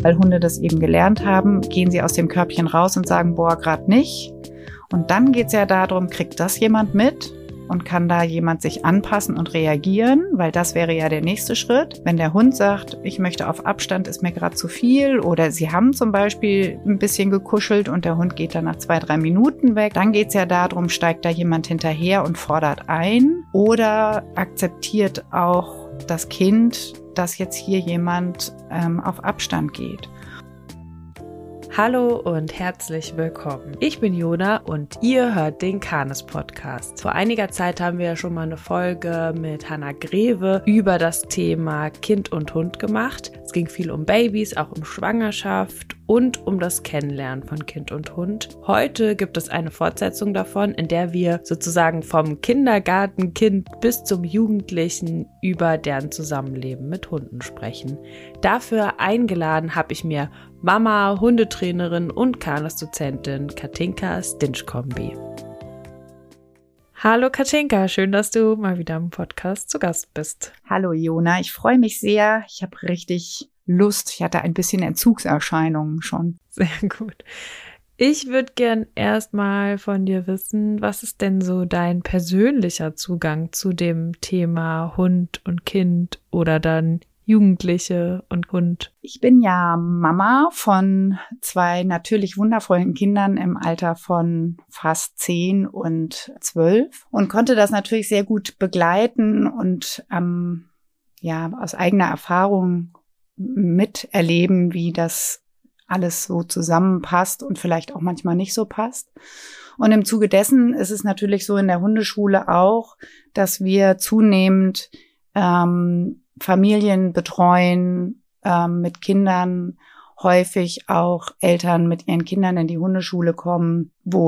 weil Hunde das eben gelernt haben, gehen sie aus dem Körbchen raus und sagen, boah, gerade nicht. Und dann geht es ja darum, kriegt das jemand mit? Und kann da jemand sich anpassen und reagieren? Weil das wäre ja der nächste Schritt. Wenn der Hund sagt, ich möchte auf Abstand, ist mir gerade zu viel. Oder sie haben zum Beispiel ein bisschen gekuschelt und der Hund geht dann nach 2-3 Minuten weg. Dann geht es ja darum, steigt da jemand hinterher und fordert ein? Oder akzeptiert auch das Kind, dass jetzt hier jemand auf Abstand geht? Hallo und herzlich willkommen. Ich bin Jona und ihr hört den Canis Podcast. Vor einiger Zeit haben wir ja schon mal eine Folge mit Hannah Greve über das Thema Kind und Hund gemacht. Es ging viel um Babys, auch um Schwangerschaft und um das Kennenlernen von Kind und Hund. Heute gibt es eine Fortsetzung davon, in der wir sozusagen vom Kindergartenkind bis zum Jugendlichen über deren Zusammenleben mit Hunden sprechen. Dafür eingeladen habe ich mir Mama, Hundetrainerin und Canis-Dozentin Katinka Stinchkombi. Hallo Katinka, schön, dass du mal wieder im Podcast zu Gast bist. Hallo Jona, ich freue mich sehr. Ich habe richtig Lust. Ich hatte ein bisschen Entzugserscheinungen schon. Sehr gut. Ich würde gern erstmal von dir wissen, was ist denn so dein persönlicher Zugang zu dem Thema Hund und Kind oder dann Jugendliche und Hund? Ich bin ja Mama von 2 natürlich wundervollen Kindern im Alter von fast 10 und 12 und konnte das natürlich sehr gut begleiten und aus eigener Erfahrung miterleben, wie das alles so zusammenpasst und vielleicht auch manchmal nicht so passt. Und im Zuge dessen ist es natürlich so in der Hundeschule auch, dass wir zunehmend Familien betreuen mit Kindern, häufig auch Eltern mit ihren Kindern in die Hundeschule kommen, wo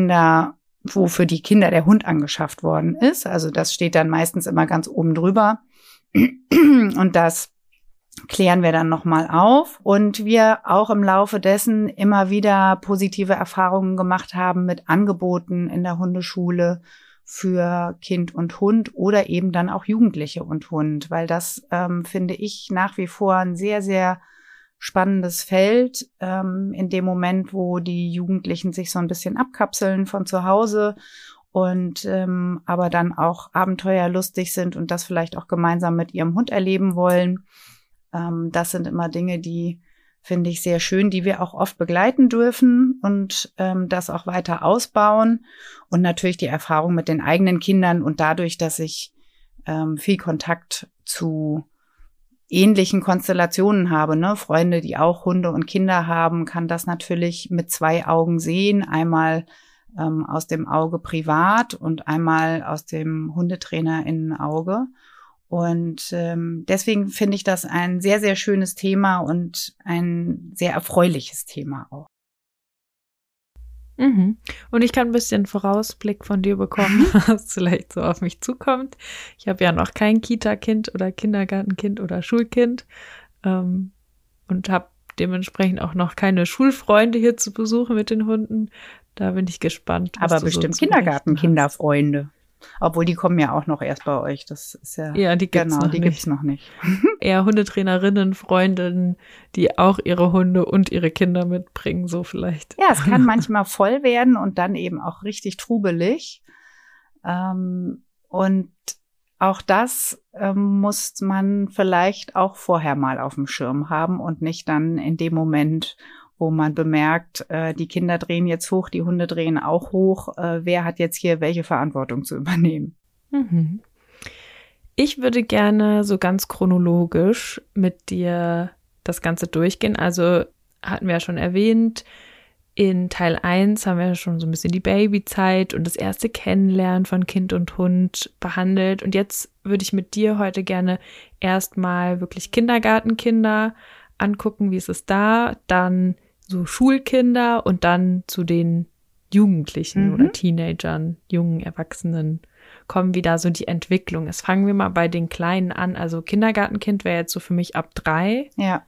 für die Kinder der Hund angeschafft worden ist. Also das steht dann meistens immer ganz oben drüber. Und das klären wir dann nochmal auf. Und wir auch im Laufe dessen immer wieder positive Erfahrungen gemacht haben mit Angeboten in der Hundeschule für Kind und Hund oder eben dann auch Jugendliche und Hund, weil das finde ich nach wie vor ein sehr, sehr spannendes Feld in dem Moment, wo die Jugendlichen sich so ein bisschen abkapseln von zu Hause und aber dann auch abenteuerlustig sind und das vielleicht auch gemeinsam mit ihrem Hund erleben wollen. Das sind immer Dinge, die finde ich sehr schön, die wir auch oft begleiten dürfen und das auch weiter ausbauen. Und natürlich die Erfahrung mit den eigenen Kindern und dadurch, dass ich viel Kontakt zu ähnlichen Konstellationen habe, ne? Freunde, die auch Hunde und Kinder haben, kann das natürlich mit 2 Augen sehen. Einmal aus dem Auge privat und einmal aus dem HundetrainerInnen-Auge. Und deswegen finde ich das ein sehr, sehr schönes Thema und ein sehr erfreuliches Thema auch. Mhm. Und ich kann ein bisschen Vorausblick von dir bekommen, was vielleicht so auf mich zukommt. Ich habe ja noch kein Kita-Kind oder Kindergartenkind oder Schulkind und habe dementsprechend auch noch keine Schulfreunde hier zu besuchen mit den Hunden. Da bin ich gespannt. Aber bestimmt so Kindergarten-Kinderfreunde. Obwohl, die kommen ja auch noch erst bei euch. Das ist ja die gibt's noch nicht. Eher Hundetrainerinnen, Freundinnen, die auch ihre Hunde und ihre Kinder mitbringen, so vielleicht. Ja, es kann manchmal voll werden und dann eben auch richtig trubelig. Und auch das muss man vielleicht auch vorher mal auf dem Schirm haben und nicht dann in dem Moment, wo man bemerkt, die Kinder drehen jetzt hoch, die Hunde drehen auch hoch. Wer hat jetzt hier welche Verantwortung zu übernehmen? Mhm. Ich würde gerne so ganz chronologisch mit dir das Ganze durchgehen. Also hatten wir ja schon erwähnt, in Teil 1 haben wir schon so ein bisschen die Babyzeit und das erste Kennenlernen von Kind und Hund behandelt. Und jetzt würde ich mit dir heute gerne erstmal wirklich Kindergartenkinder angucken, wie ist es da, dann so Schulkinder und dann zu den Jugendlichen oder Teenagern, jungen Erwachsenen kommen, wie da so die Entwicklung ist. Fangen wir mal bei den Kleinen an. Also Kindergartenkind wäre jetzt so für mich ab 3. Ja.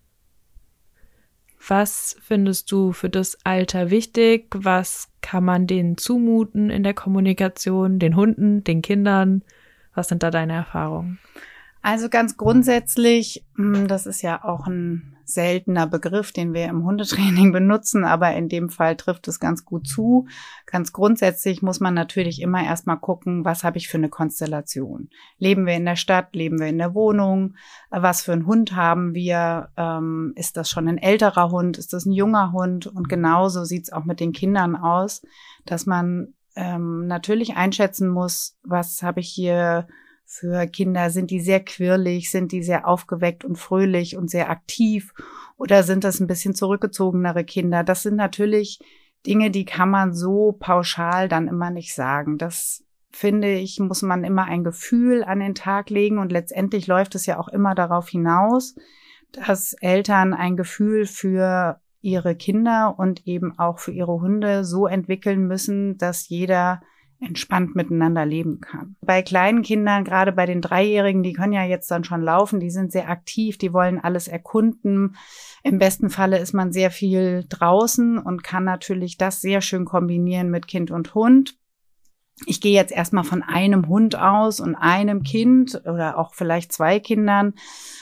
Was findest du für das Alter wichtig? Was kann man denen zumuten in der Kommunikation, den Hunden, den Kindern? Was sind da deine Erfahrungen? Also ganz grundsätzlich, das ist ja auch ein seltener Begriff, den wir im Hundetraining benutzen, aber in dem Fall trifft es ganz gut zu. Ganz grundsätzlich muss man natürlich immer erstmal gucken, was habe ich für eine Konstellation? Leben wir in der Stadt? Leben wir in der Wohnung? Was für einen Hund haben wir? Ist das schon ein älterer Hund? Ist das ein junger Hund? Und genauso sieht es auch mit den Kindern aus, dass man natürlich einschätzen muss, was habe ich hier für Kinder? Sind die sehr quirlig? Sind die sehr aufgeweckt und fröhlich und sehr aktiv? Oder sind das ein bisschen zurückgezogenere Kinder? Das sind natürlich Dinge, die kann man so pauschal dann immer nicht sagen. Das, finde ich, muss man immer ein Gefühl an den Tag legen. Und letztendlich läuft es ja auch immer darauf hinaus, dass Eltern ein Gefühl für ihre Kinder und eben auch für ihre Hunde so entwickeln müssen, dass jeder entspannt miteinander leben kann. Bei kleinen Kindern, gerade bei den 3-Jährigen, die können ja jetzt dann schon laufen, die sind sehr aktiv, die wollen alles erkunden. Im besten Falle ist man sehr viel draußen und kann natürlich das sehr schön kombinieren mit Kind und Hund. Ich gehe jetzt erstmal von einem Hund aus und einem Kind oder auch vielleicht 2 Kindern.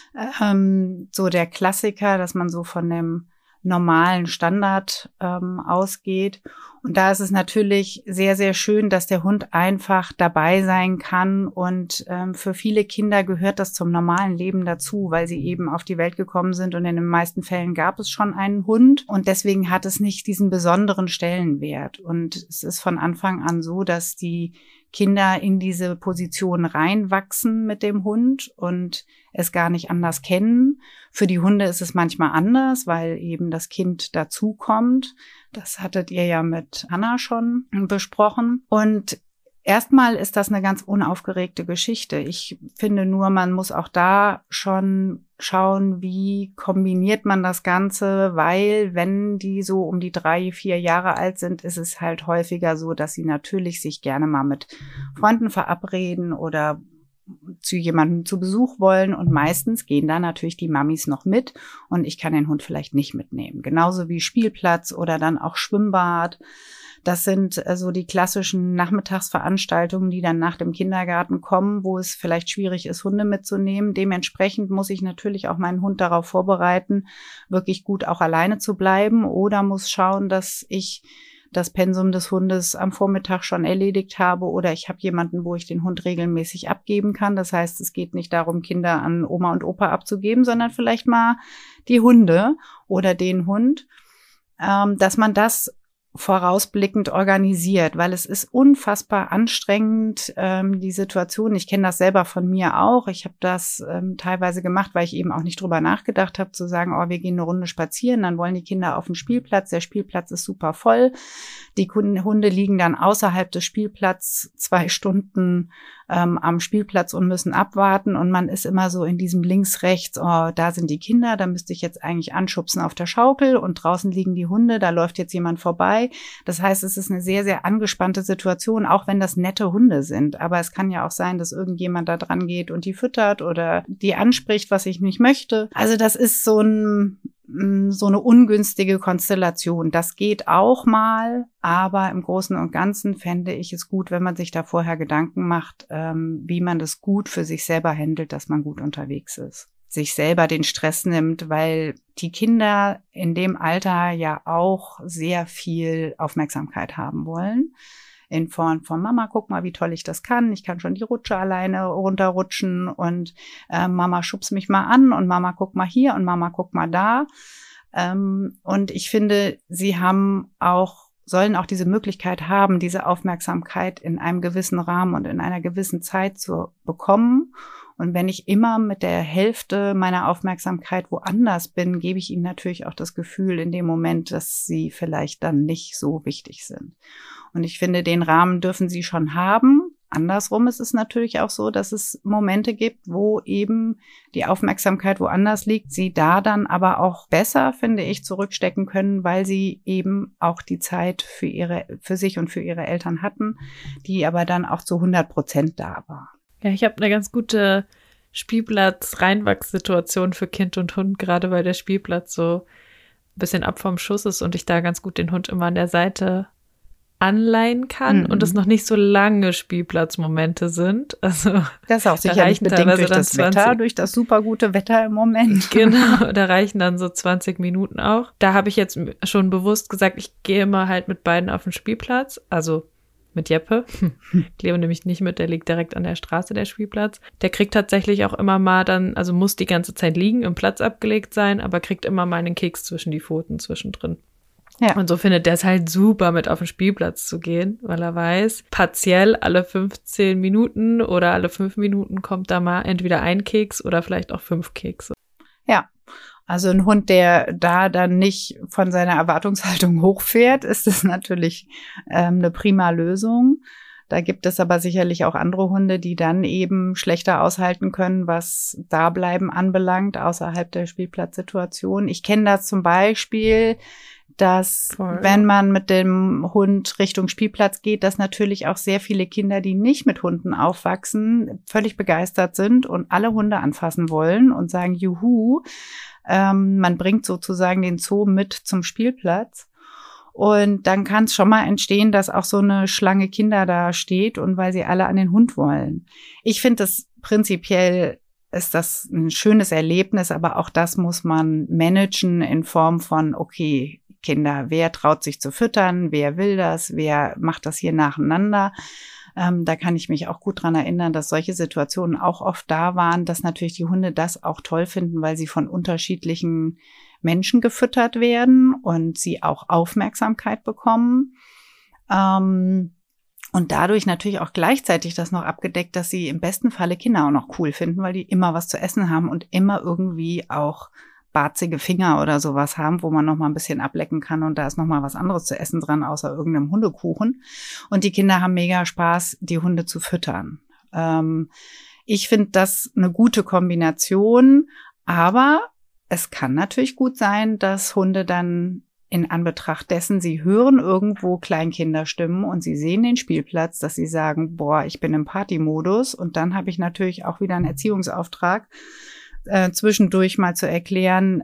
So der Klassiker, dass man so von dem normalen Standard ausgeht. Und da ist es natürlich sehr, sehr schön, dass der Hund einfach dabei sein kann. Und für viele Kinder gehört das zum normalen Leben dazu, weil sie eben auf die Welt gekommen sind. Und in den meisten Fällen gab es schon einen Hund. Und deswegen hat es nicht diesen besonderen Stellenwert. Und es ist von Anfang an so, dass die Kinder in diese Position reinwachsen mit dem Hund und es gar nicht anders kennen. Für die Hunde ist es manchmal anders, weil eben das Kind dazukommt. Das hattet ihr ja mit Anna schon besprochen. Und erstmal ist das eine ganz unaufgeregte Geschichte. Ich finde nur, man muss auch da schon schauen, wie kombiniert man das Ganze, weil wenn die so um die 3, 4 Jahre alt sind, ist es halt häufiger so, dass sie natürlich sich gerne mal mit Freunden verabreden oder zu jemandem zu Besuch wollen und meistens gehen da natürlich die Mamis noch mit und ich kann den Hund vielleicht nicht mitnehmen. Genauso wie Spielplatz oder dann auch Schwimmbad. Das sind so die klassischen Nachmittagsveranstaltungen, die dann nach dem Kindergarten kommen, wo es vielleicht schwierig ist, Hunde mitzunehmen. Dementsprechend muss ich natürlich auch meinen Hund darauf vorbereiten, wirklich gut auch alleine zu bleiben oder muss schauen, dass ich das Pensum des Hundes am Vormittag schon erledigt habe oder ich habe jemanden, wo ich den Hund regelmäßig abgeben kann. Das heißt, es geht nicht darum, Kinder an Oma und Opa abzugeben, sondern vielleicht mal die Hunde oder den Hund, dass man das vorausblickend organisiert, weil es ist unfassbar anstrengend, die Situation. Ich kenne das selber von mir auch. Ich habe das teilweise gemacht, weil ich eben auch nicht drüber nachgedacht habe, zu sagen, oh, wir gehen eine Runde spazieren, dann wollen die Kinder auf den Spielplatz. Der Spielplatz ist super voll. Die Hunde liegen dann außerhalb des Spielplatzes 2 Stunden am Spielplatz und müssen abwarten. Und man ist immer so in diesem links, rechts, oh, da sind die Kinder, da müsste ich jetzt eigentlich anschubsen auf der Schaukel und draußen liegen die Hunde, da läuft jetzt jemand vorbei. Das heißt, es ist eine sehr, sehr angespannte Situation, auch wenn das nette Hunde sind. Aber es kann ja auch sein, dass irgendjemand da dran geht und die füttert oder die anspricht, was ich nicht möchte. Also das ist so eine ungünstige Konstellation. Das geht auch mal, aber im Großen und Ganzen fände ich es gut, wenn man sich da vorher Gedanken macht, wie man das gut für sich selber handelt, dass man gut unterwegs ist. Sich selber den Stress nimmt, weil die Kinder in dem Alter ja auch sehr viel Aufmerksamkeit haben wollen. In Form von Mama, guck mal, wie toll ich das kann. Ich kann schon die Rutsche alleine runterrutschen und Mama schubst mich mal an und Mama guck mal hier und Mama guck mal da. Und ich finde, sie sollen auch diese Möglichkeit haben, diese Aufmerksamkeit in einem gewissen Rahmen und in einer gewissen Zeit zu bekommen. Und wenn ich immer mit der Hälfte meiner Aufmerksamkeit woanders bin, gebe ich ihnen natürlich auch das Gefühl in dem Moment, dass sie vielleicht dann nicht so wichtig sind. Und ich finde, den Rahmen dürfen sie schon haben. Andersrum ist es natürlich auch so, dass es Momente gibt, wo eben die Aufmerksamkeit woanders liegt, sie da dann aber auch besser, finde ich, zurückstecken können, weil sie eben auch die Zeit für sich und für ihre Eltern hatten, die aber dann auch zu 100% da war. Ja, ich habe eine ganz gute Spielplatz-Reinwachssituation für Kind und Hund, gerade weil der Spielplatz so ein bisschen ab vom Schuss ist und ich da ganz gut den Hund immer an der Seite anleihen kann und es noch nicht so lange Spielplatzmomente sind. Also das ist auch sicherlich bedingt durch das Wetter, durch das super gute Wetter im Moment. Genau, da reichen dann so 20 Minuten auch. Da habe ich jetzt schon bewusst gesagt, ich gehe immer halt mit beiden auf den Spielplatz, also mit Jeppe. Cleo nämlich nicht mit, der liegt direkt an der Straße, der Spielplatz. Der kriegt tatsächlich auch immer mal dann, also muss die ganze Zeit liegen, im Platz abgelegt sein, aber kriegt immer mal einen Keks zwischen die Pfoten zwischendrin. Ja. Und so findet der es halt super, mit auf den Spielplatz zu gehen, weil er weiß, partiell alle 15 Minuten oder alle 5 Minuten kommt da mal entweder ein Keks oder vielleicht auch 5 Kekse. Ja, also ein Hund, der da dann nicht von seiner Erwartungshaltung hochfährt, ist das natürlich eine prima Lösung. Da gibt es aber sicherlich auch andere Hunde, die dann eben schlechter aushalten können, was Dableiben anbelangt, außerhalb der Spielplatzsituation. Ich kenne das zum Beispiel, dass wenn man mit dem Hund Richtung Spielplatz geht, dass natürlich auch sehr viele Kinder, die nicht mit Hunden aufwachsen, völlig begeistert sind und alle Hunde anfassen wollen und sagen, juhu, man bringt sozusagen den Zoo mit zum Spielplatz. Und dann kann es schon mal entstehen, dass auch so eine Schlange Kinder da steht und weil sie alle an den Hund wollen. Ich finde das prinzipiell ist das ein schönes Erlebnis, aber auch das muss man managen in Form von, okay, Kinder, wer traut sich zu füttern, wer will das, wer macht das hier nacheinander. Da kann ich mich auch gut dran erinnern, dass solche Situationen auch oft da waren, dass natürlich die Hunde das auch toll finden, weil sie von unterschiedlichen Menschen gefüttert werden und sie auch Aufmerksamkeit bekommen. Und dadurch natürlich auch gleichzeitig das noch abgedeckt, dass sie im besten Falle Kinder auch noch cool finden, weil die immer was zu essen haben und immer irgendwie auch barzige Finger oder sowas haben, wo man noch mal ein bisschen ablecken kann und da ist noch mal was anderes zu essen dran, außer irgendeinem Hundekuchen. Und die Kinder haben mega Spaß, die Hunde zu füttern. Ich finde das eine gute Kombination, aber es kann natürlich gut sein, dass Hunde dann in Anbetracht dessen, sie hören irgendwo Kleinkinderstimmen und sie sehen den Spielplatz, dass sie sagen, boah, ich bin im Partymodus. Und dann habe ich natürlich auch wieder einen Erziehungsauftrag, zwischendurch mal zu erklären,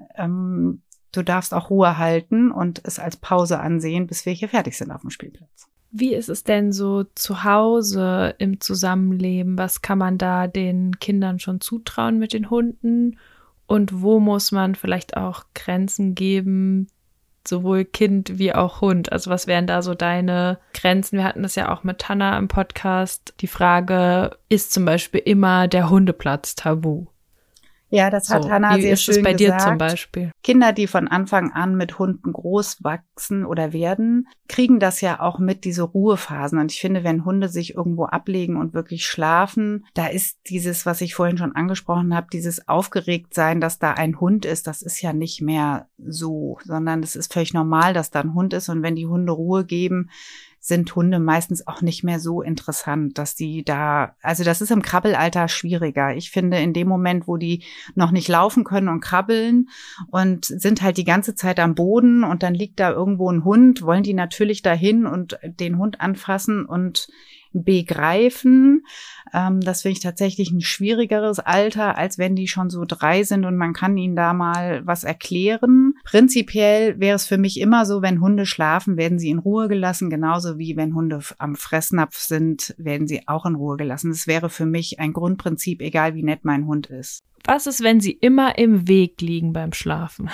du darfst auch Ruhe halten und es als Pause ansehen, bis wir hier fertig sind auf dem Spielplatz. Wie ist es denn so zu Hause im Zusammenleben? Was kann man da den Kindern schon zutrauen mit den Hunden? Und wo muss man vielleicht auch Grenzen geben, sowohl Kind wie auch Hund? Also was wären da so deine Grenzen? Wir hatten das ja auch mit Hannah im Podcast. Die Frage, ist zum Beispiel immer der Hundeplatz tabu? Ja, das hat Hannah sehr schön gesagt. Wie ist es bei dir zum Beispiel? Kinder, die von Anfang an mit Hunden groß wachsen oder werden, kriegen das ja auch mit, diese Ruhephasen. Und ich finde, wenn Hunde sich irgendwo ablegen und wirklich schlafen, da ist dieses, was ich vorhin schon angesprochen habe, dieses Aufgeregtsein, dass da ein Hund ist, das ist ja nicht mehr so, sondern es ist völlig normal, dass da ein Hund ist. Und wenn die Hunde Ruhe geben, sind Hunde meistens auch nicht mehr so interessant, dass die da, also das ist im Krabbelalter schwieriger. Ich finde, in dem Moment, wo die noch nicht laufen können und krabbeln und sind halt die ganze Zeit am Boden und dann liegt da irgendwo ein Hund, wollen die natürlich dahin und den Hund anfassen und begreifen. Das finde ich tatsächlich ein schwierigeres Alter, als wenn die schon so 3 sind und man kann ihnen da mal was erklären. Prinzipiell wäre es für mich immer so, wenn Hunde schlafen, werden sie in Ruhe gelassen, genauso wie wenn Hunde am Fressnapf sind, werden sie auch in Ruhe gelassen. Das wäre für mich ein Grundprinzip, egal wie nett mein Hund ist. Was ist, wenn sie immer im Weg liegen beim Schlafen?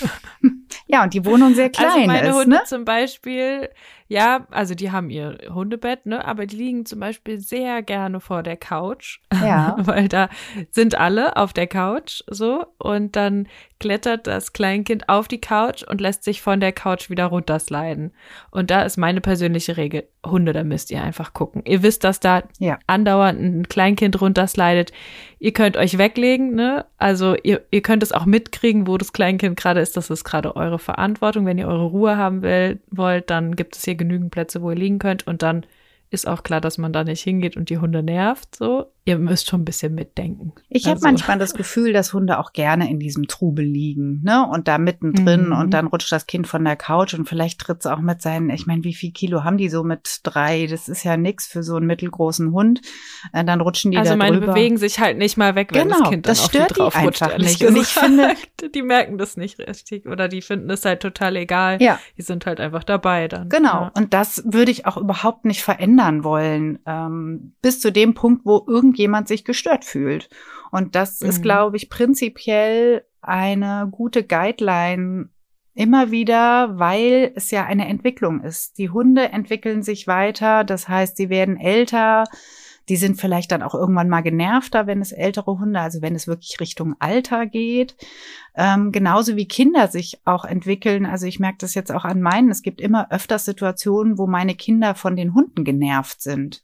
Ja, und die Wohnung sehr klein ist. Also meine Hunde ne? zum Beispiel, ja, also die haben ihr Hundebett, ne, aber die liegen zum Beispiel sehr gerne vor der Couch, ja. Weil da sind alle auf der Couch so und dann klettert das Kleinkind auf die Couch und lässt sich von der Couch wieder runtersliden. Und da ist meine persönliche Regel, Hunde, da müsst ihr einfach gucken. Ihr wisst, dass da andauernd ein Kleinkind runterslidet. Ihr könnt euch weglegen, ne? Also ihr könnt es auch mitkriegen, wo das Kleinkind gerade ist. Das ist gerade eure Verantwortung. Wenn ihr eure Ruhe haben wollt, dann gibt es hier genügend Plätze, wo ihr liegen könnt. Und dann ist auch klar, dass man da nicht hingeht und die Hunde nervt. So, ihr müsst schon ein bisschen mitdenken. Ich habe manchmal das Gefühl, dass Hunde auch gerne in diesem Trubel liegen, ne? Und da mittendrin und dann rutscht das Kind von der Couch und vielleicht tritt es auch mit seinen, ich meine, wie viel Kilo haben die so mit 3? Das ist ja nix für so einen mittelgroßen Hund. Dann rutschen die da drüber. Also meine bewegen sich halt nicht mal weg, wenn das Kind dann auf die drauf rutscht. Einfach nicht. Und ich finde, die merken das nicht richtig oder die finden es halt total egal. Ja. Die sind halt einfach dabei dann. Genau. Ja. Und das würde ich auch überhaupt nicht verändern wollen, bis zu dem Punkt, wo irgendjemand sich gestört fühlt. Und das ist, glaube ich, prinzipiell eine gute Guideline immer wieder, weil es ja eine Entwicklung ist. Die Hunde entwickeln sich weiter, das heißt, sie werden älter, die sind vielleicht dann auch irgendwann mal genervter, wenn es ältere Hunde, also wenn es wirklich Richtung Alter geht. Genauso wie Kinder sich auch entwickeln. Also ich merke das jetzt auch an meinen. Es gibt immer öfters Situationen, wo meine Kinder von den Hunden genervt sind.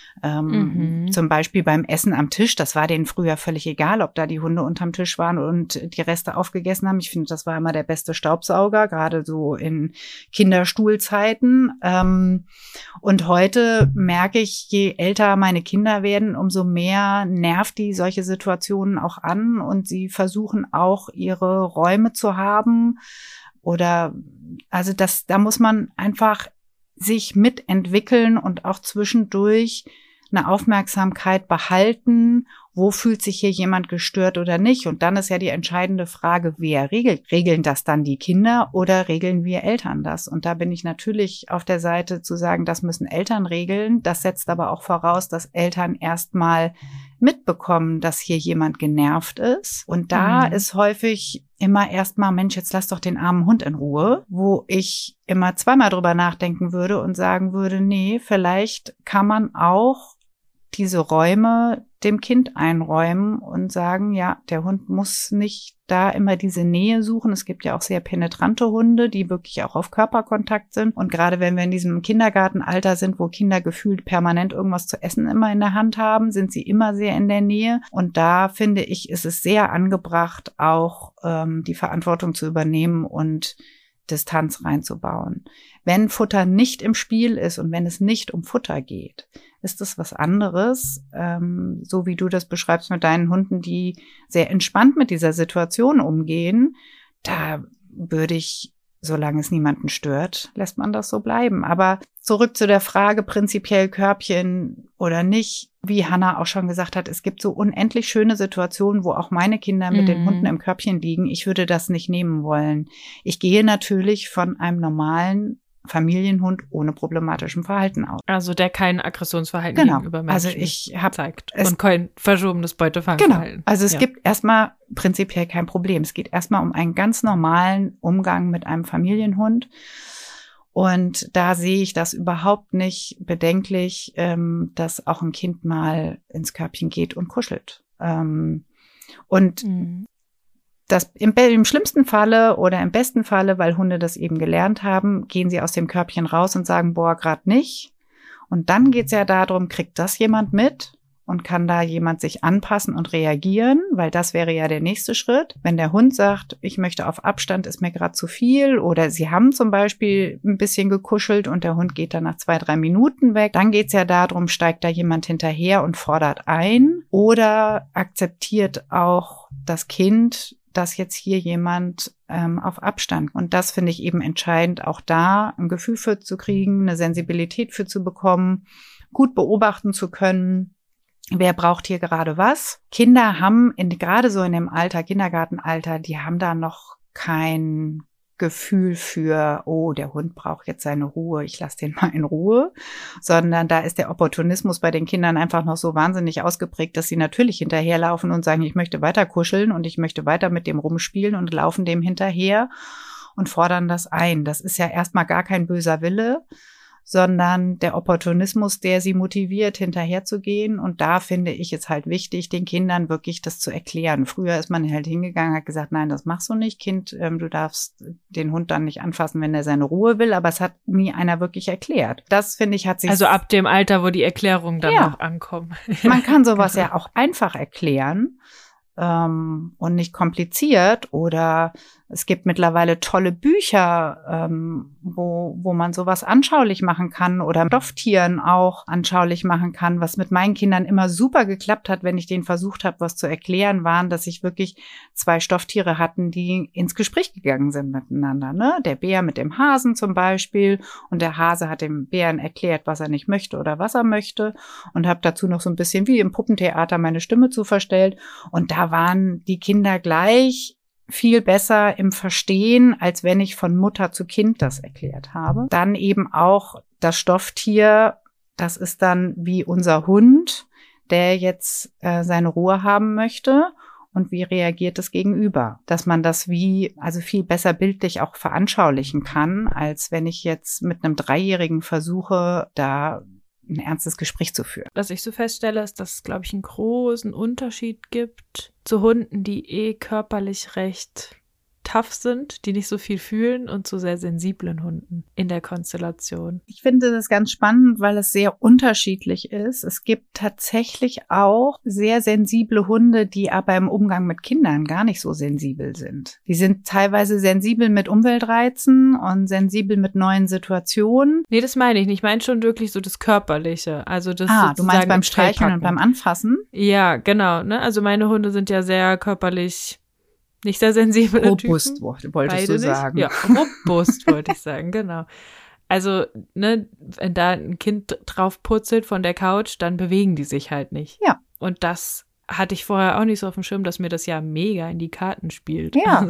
Zum Beispiel beim Essen am Tisch, das war denen früher völlig egal, ob da die Hunde unterm Tisch waren und die Reste aufgegessen haben. Ich finde, das war immer der beste Staubsauger, gerade so in Kinderstuhlzeiten. Und heute merke ich, je älter meine Kinder werden, umso mehr nervt die solche Situationen auch an und sie versuchen auch ihre Räume zu haben oder, also da muss man einfach sich mitentwickeln und auch zwischendurch eine Aufmerksamkeit behalten, wo fühlt sich hier jemand gestört oder nicht. Und dann ist ja die entscheidende Frage, wer regelt. Regeln das dann die Kinder oder regeln wir Eltern das? Und da bin ich natürlich auf der Seite zu sagen, das müssen Eltern regeln. Das setzt aber auch voraus, dass Eltern erstmal mitbekommen, dass hier jemand genervt ist. Und da ist häufig immer erstmal, Mensch, jetzt lass doch den armen Hund in Ruhe, wo ich immer zweimal drüber nachdenken würde und sagen würde, nee, vielleicht kann man auch diese Räume dem Kind einräumen und sagen, ja, der Hund muss nicht da immer diese Nähe suchen. Es gibt ja auch sehr penetrante Hunde, die wirklich auch auf Körperkontakt sind. Und gerade wenn wir in diesem Kindergartenalter sind, wo Kinder gefühlt permanent irgendwas zu essen immer in der Hand haben, sind sie immer sehr in der Nähe. Und da finde ich, ist es sehr angebracht, auch die Verantwortung zu übernehmen und Distanz reinzubauen. Wenn Futter nicht im Spiel ist und wenn es nicht um Futter geht, ist das was anderes, so wie du das beschreibst mit deinen Hunden, die sehr entspannt mit dieser Situation umgehen. Da würde ich, solange es niemanden stört, lässt man das so bleiben. Aber zurück zu der Frage, prinzipiell Körbchen oder nicht, wie Hannah auch schon gesagt hat, es gibt so unendlich schöne Situationen, wo auch meine Kinder mit den Hunden im Körbchen liegen. Ich würde das nicht nehmen wollen. Ich gehe natürlich von einem normalen Familienhund ohne problematischem Verhalten aus. Also der kein Aggressionsverhalten gegenüber Menschen zeigt und kein verschobenes Beutefangverhalten. Genau. Also es gibt erstmal prinzipiell kein Problem. Es geht erstmal um einen ganz normalen Umgang mit einem Familienhund. Und da sehe ich das überhaupt nicht bedenklich, dass auch ein Kind mal ins Körbchen geht und kuschelt. Das im schlimmsten Falle oder im besten Falle, weil Hunde das eben gelernt haben, gehen sie aus dem Körbchen raus und sagen, boah, gerade nicht. Und dann geht's ja darum, kriegt das jemand mit und kann da jemand sich anpassen und reagieren, weil das wäre ja der nächste Schritt. Wenn der Hund sagt, ich möchte auf Abstand, ist mir gerade zu viel, oder sie haben zum Beispiel ein bisschen gekuschelt und der Hund geht dann nach 2-3 Minuten weg, dann geht's ja darum, steigt da jemand hinterher und fordert ein oder akzeptiert auch das Kind, dass jetzt hier jemand auf Abstand. Und das finde ich eben entscheidend, auch da ein Gefühl für zu kriegen, eine Sensibilität für zu bekommen, gut beobachten zu können, wer braucht hier gerade was. Kinder haben gerade so in dem Alter, Kindergartenalter, die haben da noch kein Gefühl für, oh, der Hund braucht jetzt seine Ruhe, ich lasse den mal in Ruhe, sondern da ist der Opportunismus bei den Kindern einfach noch so wahnsinnig ausgeprägt, dass sie natürlich hinterherlaufen und sagen, ich möchte weiter kuscheln und ich möchte weiter mit dem rumspielen und laufen dem hinterher und fordern das ein. Das ist ja erstmal gar kein böser Wille, sondern der Opportunismus, der sie motiviert, hinterherzugehen. Und da finde ich es halt wichtig, den Kindern wirklich das zu erklären. Früher ist man halt hingegangen, hat gesagt, nein, das machst du nicht, Kind, du darfst den Hund dann nicht anfassen, wenn er seine Ruhe will. Aber es hat nie einer wirklich erklärt. Das, finde ich, hat sich... Also ab dem Alter, wo die Erklärungen dann noch ankommen. Man kann sowas ja auch einfach erklären. Und nicht kompliziert oder Es gibt mittlerweile tolle Bücher, wo man sowas anschaulich machen kann oder Stofftieren auch anschaulich machen kann. Was mit meinen Kindern immer super geklappt hat, wenn ich denen versucht habe, was zu erklären, waren, dass ich wirklich 2 Stofftiere hatten, die ins Gespräch gegangen sind miteinander. Ne? Der Bär mit dem Hasen zum Beispiel, und der Hase hat dem Bären erklärt, was er nicht möchte oder was er möchte, und habe dazu noch so ein bisschen wie im Puppentheater meine Stimme zu verstellt. Und da waren die Kinder gleich viel besser im Verstehen, als wenn ich von Mutter zu Kind das erklärt habe. Dann eben auch das Stofftier, das ist dann wie unser Hund, der jetzt seine Ruhe haben möchte. Und wie reagiert das Gegenüber? Dass man das also viel besser bildlich auch veranschaulichen kann, als wenn ich jetzt mit einem 3-Jährigen versuche, da ein ernstes Gespräch zu führen. Was ich so feststelle, ist, dass es, glaube ich, einen großen Unterschied gibt zu Hunden, die körperlich recht tough sind, die nicht so viel fühlen, und zu sehr sensiblen Hunden in der Konstellation. Ich finde das ganz spannend, weil es sehr unterschiedlich ist. Es gibt tatsächlich auch sehr sensible Hunde, die aber im Umgang mit Kindern gar nicht so sensibel sind. Die sind teilweise sensibel mit Umweltreizen und sensibel mit neuen Situationen. Nee, das meine ich nicht. Ich meine schon wirklich so das Körperliche. Also das du meinst beim Streicheln und beim Anfassen? Ja, genau. Ne? Also meine Hunde sind ja sehr körperlich nicht sehr sensibel. Robust, wolltest du sagen. Ja, robust wollte ich sagen, genau. Also, ne, wenn da ein Kind drauf purzelt von der Couch, dann bewegen die sich halt nicht. Ja. Und das hatte ich vorher auch nicht so auf dem Schirm, dass mir das ja mega in die Karten spielt. Ja.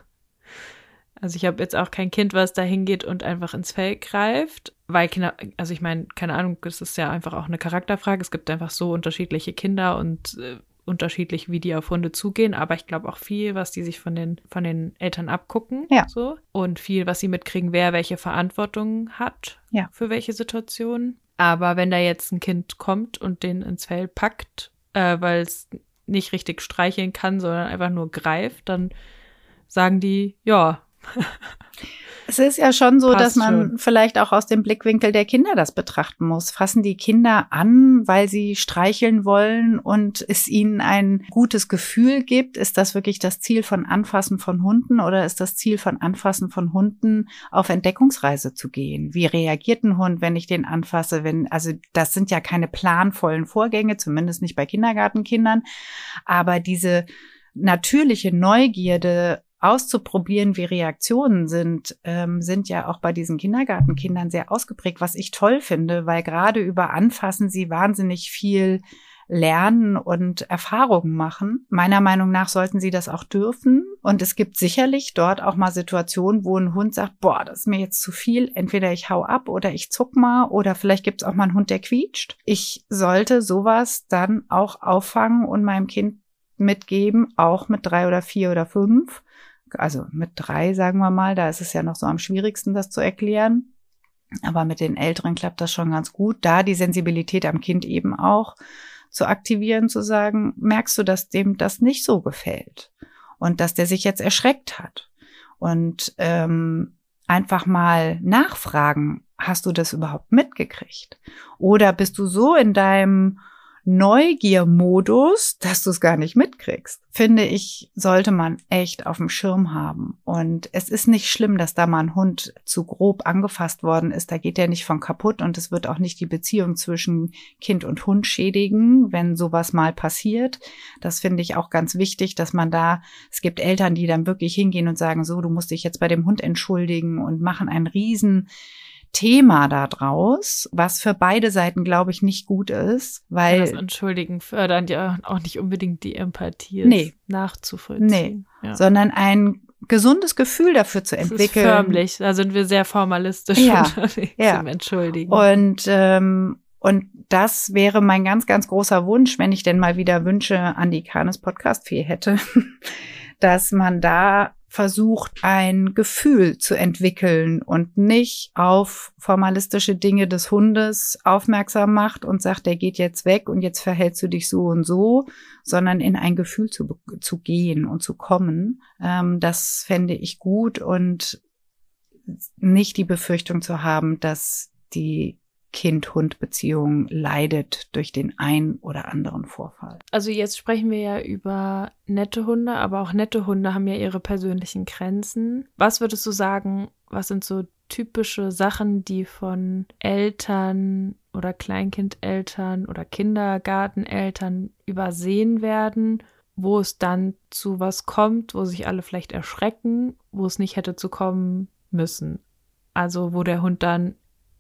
Also ich habe jetzt auch kein Kind, was da hingeht und einfach ins Fell greift, weil Kinder, also ich meine, keine Ahnung, das ist ja einfach auch eine Charakterfrage. Es gibt einfach so unterschiedliche Kinder und unterschiedlich, wie die auf Hunde zugehen, aber ich glaube auch viel, was die sich von den Eltern abgucken, ja. So, und viel, was sie mitkriegen, wer welche Verantwortung hat, ja. Für welche Situationen. Aber wenn da jetzt ein Kind kommt und den ins Fell packt, weil es nicht richtig streicheln kann, sondern einfach nur greift, dann sagen die, ja. Es ist ja schon so, Passt dass man schon. Vielleicht auch aus dem Blickwinkel der Kinder das betrachten muss. Fassen die Kinder an, weil sie streicheln wollen und es ihnen ein gutes Gefühl gibt? Ist das wirklich das Ziel von Anfassen von Hunden oder ist das Ziel von Anfassen von Hunden, auf Entdeckungsreise zu gehen? Wie reagiert ein Hund, wenn ich den anfasse? Also das sind ja keine planvollen Vorgänge, zumindest nicht bei Kindergartenkindern. Aber diese natürliche Neugierde auszuprobieren, wie Reaktionen sind ja auch bei diesen Kindergartenkindern sehr ausgeprägt, was ich toll finde, weil gerade über Anfassen sie wahnsinnig viel lernen und Erfahrungen machen. Meiner Meinung nach sollten sie das auch dürfen. Und es gibt sicherlich dort auch mal Situationen, wo ein Hund sagt, boah, das ist mir jetzt zu viel. Entweder ich hau ab oder ich zuck mal oder vielleicht gibt es auch mal einen Hund, der quietscht. Ich sollte sowas dann auch auffangen und meinem Kind mitgeben, auch mit 3 oder 4 oder 5. Also mit 3, sagen wir mal, da ist es ja noch so am schwierigsten, das zu erklären. Aber mit den Älteren klappt das schon ganz gut. Da die Sensibilität am Kind eben auch zu aktivieren, zu sagen, merkst du, dass dem das nicht so gefällt und dass der sich jetzt erschreckt hat. Und einfach mal nachfragen, hast du das überhaupt mitgekriegt? Oder bist du so in deinem Neugiermodus, dass du es gar nicht mitkriegst, finde ich, sollte man echt auf dem Schirm haben. Und es ist nicht schlimm, dass da mal ein Hund zu grob angefasst worden ist. Da geht der nicht von kaputt und es wird auch nicht die Beziehung zwischen Kind und Hund schädigen, wenn sowas mal passiert. Das finde ich auch ganz wichtig, dass man es gibt Eltern, die dann wirklich hingehen und sagen, so, du musst dich jetzt bei dem Hund entschuldigen und machen einen riesen Thema da draus, was für beide Seiten, glaube ich, nicht gut ist, weil das Entschuldigen fördern ja auch nicht unbedingt die Empathie nachzuvollziehen. Nee, sondern ein gesundes Gefühl dafür zu entwickeln. Das ist förmlich, da sind wir sehr formalistisch unterwegs im Entschuldigen. Und das wäre mein ganz, ganz großer Wunsch, wenn ich denn mal wieder Wünsche an die Canis Podcast-Fee hätte, dass man da versucht, ein Gefühl zu entwickeln und nicht auf formalistische Dinge des Hundes aufmerksam macht und sagt, der geht jetzt weg und jetzt verhältst du dich so und so, sondern in ein Gefühl zu gehen und zu kommen. Das fände ich gut und nicht die Befürchtung zu haben, dass die Kind-Hund-Beziehung leidet durch den ein oder anderen Vorfall. Also jetzt sprechen wir ja über nette Hunde, aber auch nette Hunde haben ja ihre persönlichen Grenzen. Was würdest du sagen, was sind so typische Sachen, die von Eltern oder Kleinkindeltern oder Kindergarteneltern übersehen werden, wo es dann zu was kommt, wo sich alle vielleicht erschrecken, wo es nicht hätte zu kommen müssen? Also wo der Hund dann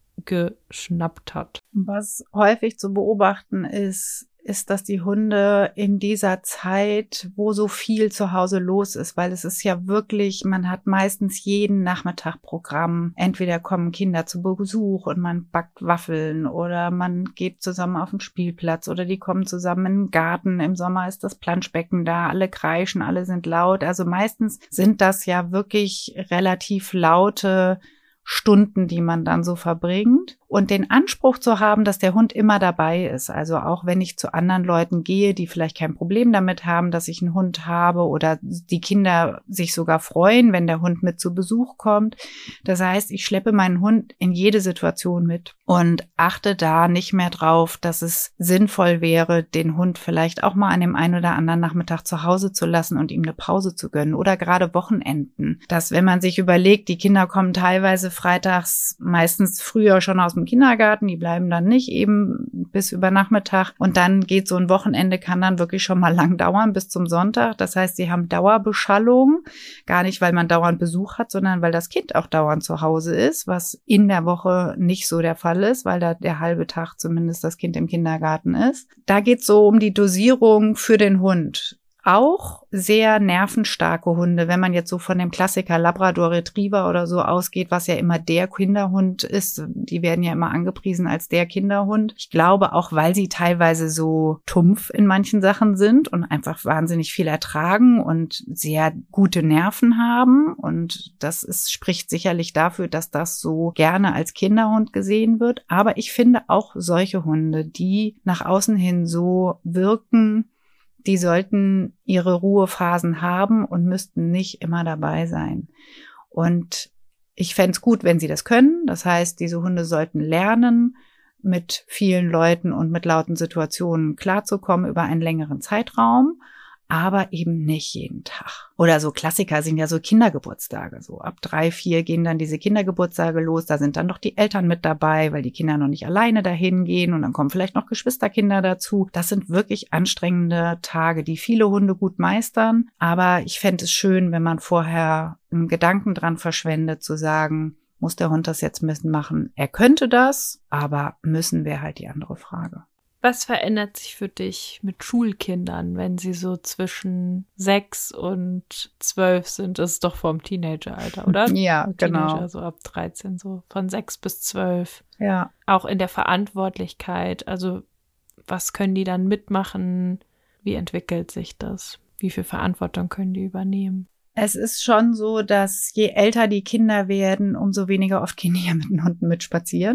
geschnappt hat. Was häufig zu beobachten ist, dass die Hunde in dieser Zeit, wo so viel zu Hause los ist, weil es ist ja wirklich, man hat meistens jeden Nachmittag Programm. Entweder kommen Kinder zu Besuch und man backt Waffeln oder man geht zusammen auf den Spielplatz oder die kommen zusammen in den Garten. Im Sommer ist das Planschbecken da, alle kreischen, alle sind laut. Also meistens sind das ja wirklich relativ laute Stunden, die man dann so verbringt. Und den Anspruch zu haben, dass der Hund immer dabei ist. Also auch wenn ich zu anderen Leuten gehe, die vielleicht kein Problem damit haben, dass ich einen Hund habe oder die Kinder sich sogar freuen, wenn der Hund mit zu Besuch kommt. Das heißt, ich schleppe meinen Hund in jede Situation mit und achte da nicht mehr drauf, dass es sinnvoll wäre, den Hund vielleicht auch mal an dem einen oder anderen Nachmittag zu Hause zu lassen und ihm eine Pause zu gönnen oder gerade Wochenenden. Dass, wenn man sich überlegt, die Kinder kommen teilweise freitags meistens früher schon aus dem Kindergarten, die bleiben dann nicht eben bis über Nachmittag und dann geht so ein Wochenende, kann dann wirklich schon mal lang dauern bis zum Sonntag. Das heißt, sie haben Dauerbeschallung, gar nicht, weil man dauernd Besuch hat, sondern weil das Kind auch dauernd zu Hause ist, was in der Woche nicht so der Fall ist, weil da der halbe Tag zumindest das Kind im Kindergarten ist. Da geht es so um die Dosierung für den Hund. Auch sehr nervenstarke Hunde, wenn man jetzt so von dem Klassiker Labrador Retriever oder so ausgeht, was ja immer der Kinderhund ist. Die werden ja immer angepriesen als der Kinderhund. Ich glaube auch, weil sie teilweise so tumpf in manchen Sachen sind und einfach wahnsinnig viel ertragen und sehr gute Nerven haben. Und das spricht sicherlich dafür, dass das so gerne als Kinderhund gesehen wird. Aber ich finde auch solche Hunde, die nach außen hin so wirken, die sollten ihre Ruhephasen haben und müssten nicht immer dabei sein. Und ich fände es gut, wenn sie das können. Das heißt, diese Hunde sollten lernen, mit vielen Leuten und mit lauten Situationen klarzukommen über einen längeren Zeitraum, aber eben nicht jeden Tag. Oder so Klassiker sind ja so Kindergeburtstage. So ab 3, 4 gehen dann diese Kindergeburtstage los. Da sind dann doch die Eltern mit dabei, weil die Kinder noch nicht alleine dahin gehen. Und dann kommen vielleicht noch Geschwisterkinder dazu. Das sind wirklich anstrengende Tage, die viele Hunde gut meistern. Aber ich fände es schön, wenn man vorher einen Gedanken dran verschwendet, zu sagen, muss der Hund das jetzt machen? Er könnte das, aber müssen wäre halt die andere Frage. Was verändert sich für dich mit Schulkindern, wenn sie so zwischen 6 und 12 sind? Das ist doch vom Teenageralter, oder? Ja, genau. Teenager, so ab 13, so von 6 bis 12. Ja. Auch in der Verantwortlichkeit. Also was können die dann mitmachen? Wie entwickelt sich das? Wie viel Verantwortung können die übernehmen? Es ist schon so, dass je älter die Kinder werden, umso weniger oft gehen die ja mit den Hunden spazieren.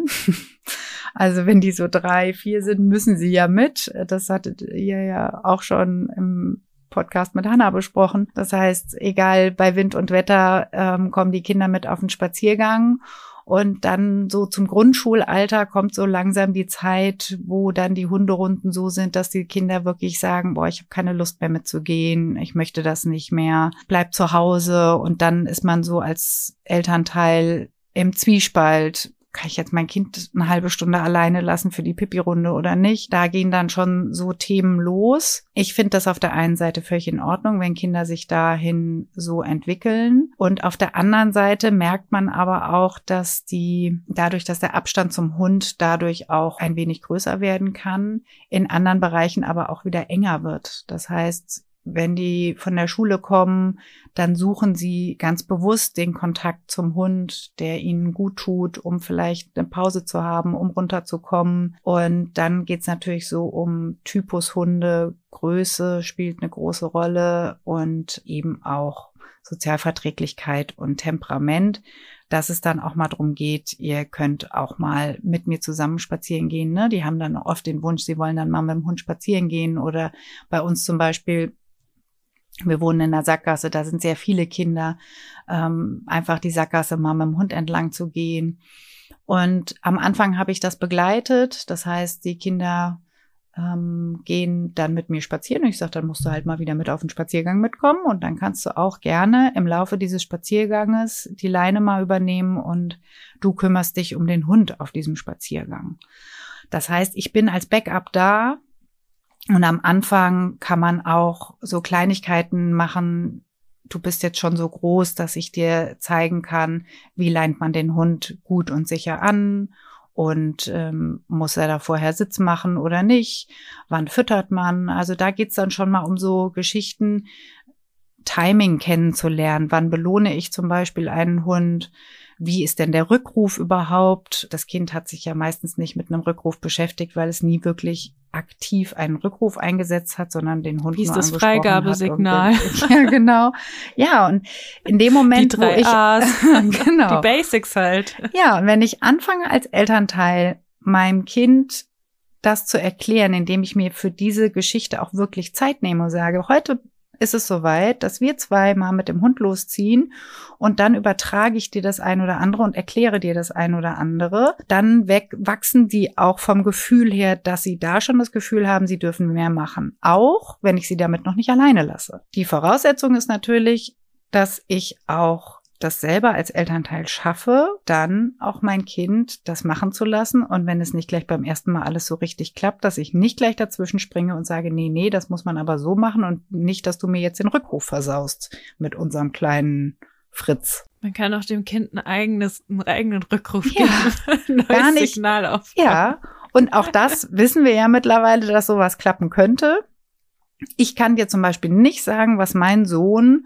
Also wenn die so 3, 4 sind, müssen sie ja mit. Das hattet ihr ja auch schon im Podcast mit Hannah besprochen. Das heißt, egal bei Wind und Wetter, kommen die Kinder mit auf den Spaziergang. Und dann so zum Grundschulalter kommt so langsam die Zeit, wo dann die Hunderunden so sind, dass die Kinder wirklich sagen, boah, ich habe keine Lust mehr mitzugehen, ich möchte das nicht mehr, bleib zu Hause. Und dann ist man so als Elternteil im Zwiespalt. Kann ich jetzt mein Kind eine halbe Stunde alleine lassen für die Pipi-Runde oder nicht? Da gehen dann schon so Themen los. Ich finde das auf der einen Seite völlig in Ordnung, wenn Kinder sich dahin so entwickeln. Und auf der anderen Seite merkt man aber auch, dass dadurch, dass der Abstand zum Hund dadurch auch ein wenig größer werden kann, in anderen Bereichen aber auch wieder enger wird. Das heißt, wenn die von der Schule kommen, dann suchen sie ganz bewusst den Kontakt zum Hund, der ihnen gut tut, um vielleicht eine Pause zu haben, um runterzukommen. Und dann geht's natürlich so um Typus Hunde. Größe spielt eine große Rolle und eben auch Sozialverträglichkeit und Temperament, dass es dann auch mal drum geht, ihr könnt auch mal mit mir zusammen spazieren gehen. Ne? Die haben dann oft den Wunsch, sie wollen dann mal mit dem Hund spazieren gehen oder bei uns zum Beispiel, wir wohnen in der Sackgasse, da sind sehr viele Kinder, einfach die Sackgasse mal mit dem Hund entlang zu gehen. Und am Anfang habe ich das begleitet. Das heißt, die Kinder gehen dann mit mir spazieren. Und ich sage, dann musst du halt mal wieder mit auf den Spaziergang mitkommen. Und dann kannst du auch gerne im Laufe dieses Spazierganges die Leine mal übernehmen und du kümmerst dich um den Hund auf diesem Spaziergang. Das heißt, ich bin als Backup da. Und am Anfang kann man auch so Kleinigkeiten machen. Du bist jetzt schon so groß, dass ich dir zeigen kann, wie leint man den Hund gut und sicher an. Und muss er da vorher Sitz machen oder nicht? Wann füttert man? Also da geht's dann schon mal um so Geschichten, Timing kennenzulernen. Wann belohne ich zum Beispiel einen Hund? Wie ist denn der Rückruf überhaupt? Das Kind hat sich ja meistens nicht mit einem Rückruf beschäftigt, weil es nie wirklich aktiv einen Rückruf eingesetzt hat, sondern den Hund wie ist nur das angesprochen Freigabesignal? Hat. Ja, genau. Ja, und in dem Moment, die 3 wo ich A's, genau. die Basics halt. Ja, und wenn ich anfange als Elternteil meinem Kind das zu erklären, indem ich mir für diese Geschichte auch wirklich Zeit nehme und sage, heute ist es soweit, dass wir 2 mal mit dem Hund losziehen und dann übertrage ich dir das ein oder andere und erkläre dir das ein oder andere. Dann wachsen die auch vom Gefühl her, dass sie da schon das Gefühl haben, sie dürfen mehr machen. Auch wenn ich sie damit noch nicht alleine lasse. Die Voraussetzung ist natürlich, dass ich auch das selber als Elternteil schaffe, dann auch mein Kind das machen zu lassen. Und wenn es nicht gleich beim ersten Mal alles so richtig klappt, dass ich nicht gleich dazwischen springe und sage, nee, das muss man aber so machen und nicht, dass du mir jetzt den Rückruf versaust mit unserem kleinen Fritz. Man kann auch dem Kind einen eigenen Rückruf geben. Neues gar nicht. Signal aufbauen. Ja, und auch das wissen wir ja mittlerweile, dass sowas klappen könnte. Ich kann dir zum Beispiel nicht sagen, was mein Sohn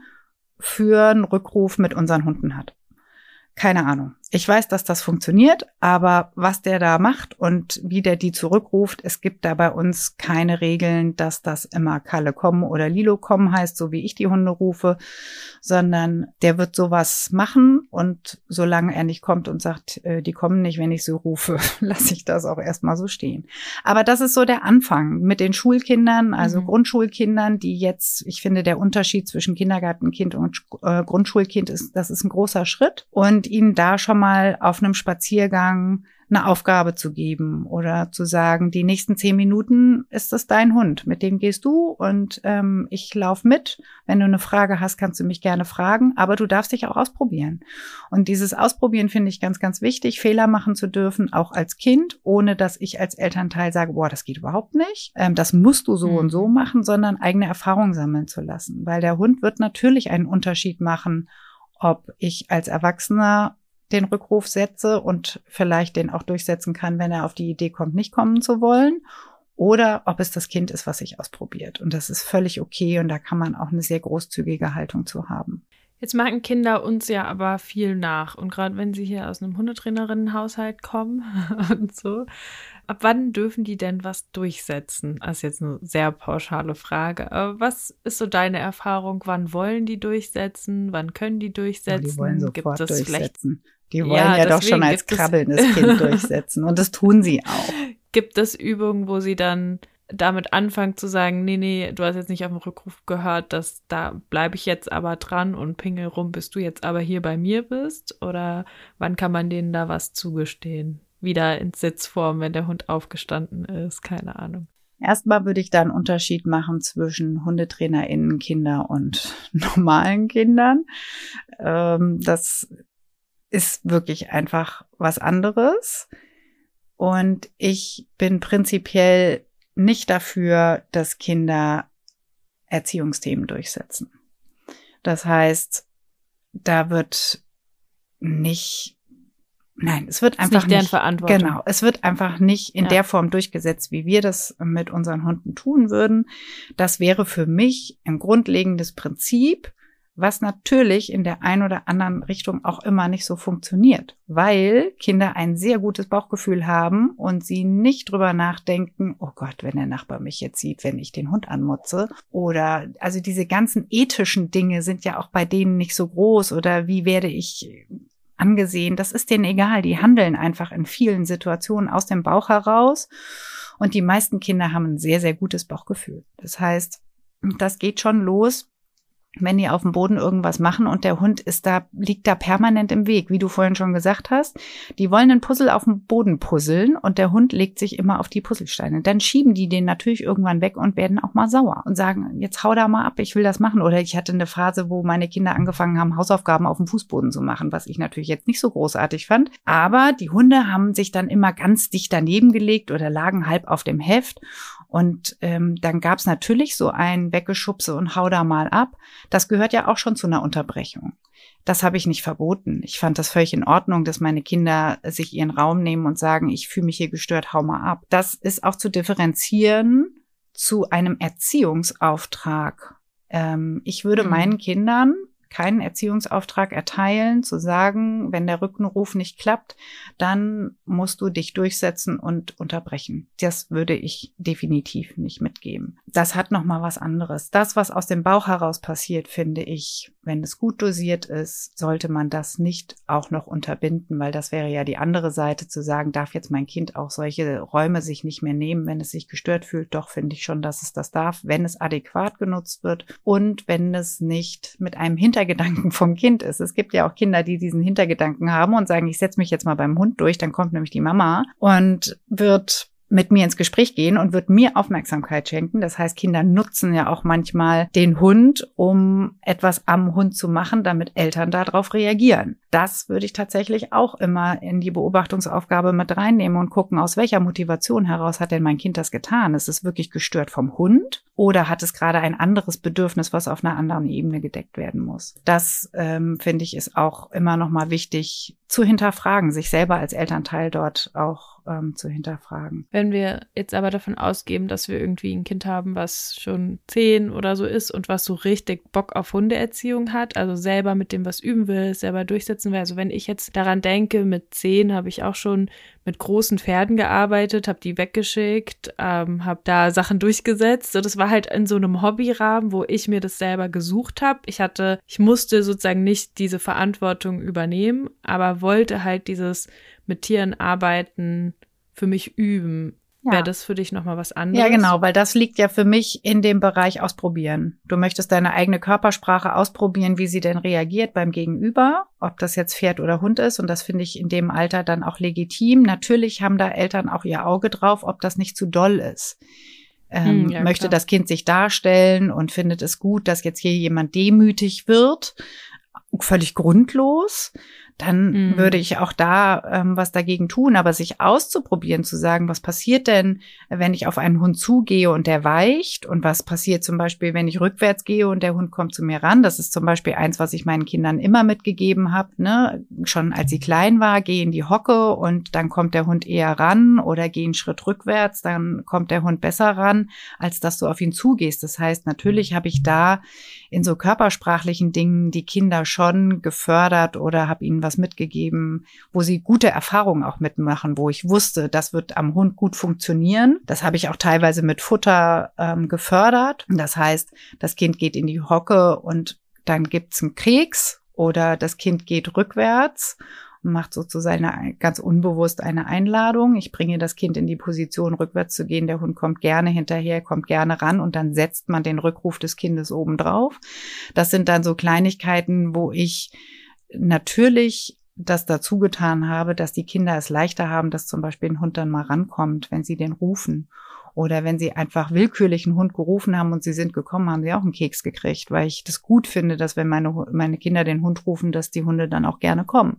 für einen Rückruf mit unseren Hunden hat. Keine Ahnung. Ich weiß, dass das funktioniert, aber was der da macht und wie der die zurückruft, es gibt da bei uns keine Regeln, dass das immer Kalle kommen oder Lilo kommen heißt, so wie ich die Hunde rufe, sondern der wird sowas machen und solange er nicht kommt und sagt, die kommen nicht, wenn ich so rufe, lasse ich das auch erstmal so stehen. Aber das ist so der Anfang mit den Schulkindern, also Grundschulkindern, die jetzt, ich finde, der Unterschied zwischen Kindergartenkind und Grundschulkind ist, das ist ein großer Schritt und ihnen da schon mal auf einem Spaziergang eine Aufgabe zu geben oder zu sagen, die nächsten 10 Minuten ist das dein Hund, mit dem gehst du und ich laufe mit. Wenn du eine Frage hast, kannst du mich gerne fragen, aber du darfst dich auch ausprobieren. Und dieses Ausprobieren finde ich ganz, ganz wichtig, Fehler machen zu dürfen, auch als Kind, ohne dass ich als Elternteil sage, boah, das geht überhaupt nicht, das musst du so und so machen, sondern eigene Erfahrungen sammeln zu lassen. Weil der Hund wird natürlich einen Unterschied machen, ob ich als Erwachsener den Rückruf setze und vielleicht den auch durchsetzen kann, wenn er auf die Idee kommt, nicht kommen zu wollen, oder ob es das Kind ist, was sich ausprobiert. Und das ist völlig okay und da kann man auch eine sehr großzügige Haltung zu haben. Jetzt machen Kinder uns ja aber viel nach und gerade wenn sie hier aus einem Hundetrainerinnenhaushalt kommen und so, ab wann dürfen die denn was durchsetzen? Das ist jetzt eine sehr pauschale Frage, aber was ist so deine Erfahrung? Wann wollen die durchsetzen? Wann können die durchsetzen? Ja, die wollen sofort Gibt es durchsetzen. Die wollen ja doch schon als krabbelndes Kind durchsetzen und das tun sie auch. Gibt es Übungen, wo sie dann damit anfangen zu sagen, nee, du hast jetzt nicht auf den Rückruf gehört, da bleibe ich jetzt aber dran und pingel rum, bis du jetzt aber hier bei mir bist? Oder wann kann man denen da was zugestehen? Wieder ins Sitzform, wenn der Hund aufgestanden ist, keine Ahnung. Erstmal würde ich da einen Unterschied machen zwischen HundetrainerInnen, Kinder und normalen Kindern. Das ist wirklich einfach was anderes. Und ich bin prinzipiell nicht dafür, dass Kinder Erziehungsthemen durchsetzen. Das heißt, da wird nicht, nein, es wird einfach nicht, deren Verantwortung. Genau, es wird einfach nicht in der Form durchgesetzt, wie wir das mit unseren Hunden tun würden. Das wäre für mich ein grundlegendes Prinzip, was natürlich in der einen oder anderen Richtung auch immer nicht so funktioniert, weil Kinder ein sehr gutes Bauchgefühl haben und sie nicht drüber nachdenken, oh Gott, wenn der Nachbar mich jetzt sieht, wenn ich den Hund anmotze. Oder also diese ganzen ethischen Dinge sind ja auch bei denen nicht so groß oder wie werde ich angesehen, das ist denen egal. Die handeln einfach in vielen Situationen aus dem Bauch heraus und die meisten Kinder haben ein sehr, sehr gutes Bauchgefühl. Das heißt, das geht schon los, wenn die auf dem Boden irgendwas machen und der Hund liegt da permanent im Weg, wie du vorhin schon gesagt hast. Die wollen ein Puzzle auf dem Boden puzzeln und der Hund legt sich immer auf die Puzzlesteine. Dann schieben die den natürlich irgendwann weg und werden auch mal sauer und sagen, jetzt hau da mal ab, ich will das machen. Oder ich hatte eine Phase, wo meine Kinder angefangen haben, Hausaufgaben auf dem Fußboden zu machen, was ich natürlich jetzt nicht so großartig fand. Aber die Hunde haben sich dann immer ganz dicht daneben gelegt oder lagen halb auf dem Heft. Und dann gab's natürlich so ein Weggeschubse und hau da mal ab. Das gehört ja auch schon zu einer Unterbrechung. Das habe ich nicht verboten. Ich fand das völlig in Ordnung, dass meine Kinder sich ihren Raum nehmen und sagen, ich fühle mich hier gestört, hau mal ab. Das ist auch zu differenzieren zu einem Erziehungsauftrag. Ich würde meinen Kindern keinen Erziehungsauftrag erteilen, zu sagen, wenn der Rückenruf nicht klappt, dann musst du dich durchsetzen und unterbrechen. Das würde ich definitiv nicht mitgeben. Das hat nochmal was anderes. Das, was aus dem Bauch heraus passiert, finde ich, wenn es gut dosiert ist, sollte man das nicht auch noch unterbinden, weil das wäre ja die andere Seite, zu sagen, darf jetzt mein Kind auch solche Räume sich nicht mehr nehmen, wenn es sich gestört fühlt. Doch finde ich schon, dass es das darf, wenn es adäquat genutzt wird und wenn es nicht mit einem Hintergedanken vom Kind ist. Es gibt ja auch Kinder, die diesen Hintergedanken haben und sagen, ich setze mich jetzt mal beim Hund durch, dann kommt nämlich die Mama und wird mit mir ins Gespräch gehen und wird mir Aufmerksamkeit schenken. Das heißt, Kinder nutzen ja auch manchmal den Hund, um etwas am Hund zu machen, damit Eltern darauf reagieren. Das würde ich tatsächlich auch immer in die Beobachtungsaufgabe mit reinnehmen und gucken, aus welcher Motivation heraus hat denn mein Kind das getan? Ist es wirklich gestört vom Hund oder hat es gerade ein anderes Bedürfnis, was auf einer anderen Ebene gedeckt werden muss? Das, finde ich, ist auch immer noch mal wichtig zu hinterfragen, sich selber als Elternteil dort auch zu hinterfragen. Wenn wir jetzt aber davon ausgehen, dass wir irgendwie ein Kind haben, was schon 10 oder so ist und was so richtig Bock auf Hundeerziehung hat, also selber mit dem was üben will, selber durchsetzen will. Also wenn ich jetzt daran denke, mit 10 habe ich auch schon mit großen Pferden gearbeitet, habe die weggeschickt, habe da Sachen durchgesetzt. So, das war halt in so einem Hobbyrahmen, wo ich mir das selber gesucht habe. Ich musste sozusagen nicht diese Verantwortung übernehmen, aber wollte halt dieses mit Tieren arbeiten für mich üben. Ja. Wäre das für dich nochmal was anderes? Ja, genau, weil das liegt ja für mich in dem Bereich ausprobieren. Du möchtest deine eigene Körpersprache ausprobieren, wie sie denn reagiert beim Gegenüber, ob das jetzt Pferd oder Hund ist. Und das finde ich in dem Alter dann auch legitim. Natürlich haben da Eltern auch ihr Auge drauf, ob das nicht zu doll ist. Möchte das Kind sich darstellen und findet es gut, dass jetzt hier jemand demütig wird, völlig grundlos, dann würde ich auch da was dagegen tun. Aber sich auszuprobieren, zu sagen, was passiert denn, wenn ich auf einen Hund zugehe und der weicht? Und was passiert zum Beispiel, wenn ich rückwärts gehe und der Hund kommt zu mir ran? Das ist zum Beispiel eins, was ich meinen Kindern immer mitgegeben habe, ne? Schon als sie klein war, geh in die Hocke und dann kommt der Hund eher ran, oder geh einen Schritt rückwärts, dann kommt der Hund besser ran, als dass du auf ihn zugehst. Das heißt, natürlich habe ich da in so körpersprachlichen Dingen die Kinder schon gefördert oder habe ihnen was mitgegeben, wo sie gute Erfahrungen auch mitmachen, wo ich wusste, das wird am Hund gut funktionieren. Das habe ich auch teilweise mit Futter gefördert. Das heißt, das Kind geht in die Hocke und dann gibt's einen Keks, oder das Kind geht rückwärts und macht sozusagen ganz unbewusst eine Einladung. Ich bringe das Kind in die Position, rückwärts zu gehen. Der Hund kommt gerne hinterher, kommt gerne ran, und dann setzt man den Rückruf des Kindes oben drauf. Das sind dann so Kleinigkeiten, wo ich natürlich das dazu getan habe, dass die Kinder es leichter haben, dass zum Beispiel ein Hund dann mal rankommt, wenn sie den rufen. Oder wenn sie einfach willkürlich einen Hund gerufen haben und sie sind gekommen, haben sie auch einen Keks gekriegt, weil ich das gut finde, dass wenn meine Kinder den Hund rufen, dass die Hunde dann auch gerne kommen.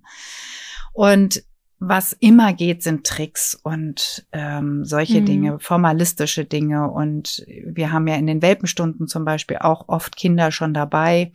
Und was immer geht, sind Tricks und solche Dinge, formalistische Dinge. Und wir haben ja in den Welpenstunden zum Beispiel auch oft Kinder schon dabei,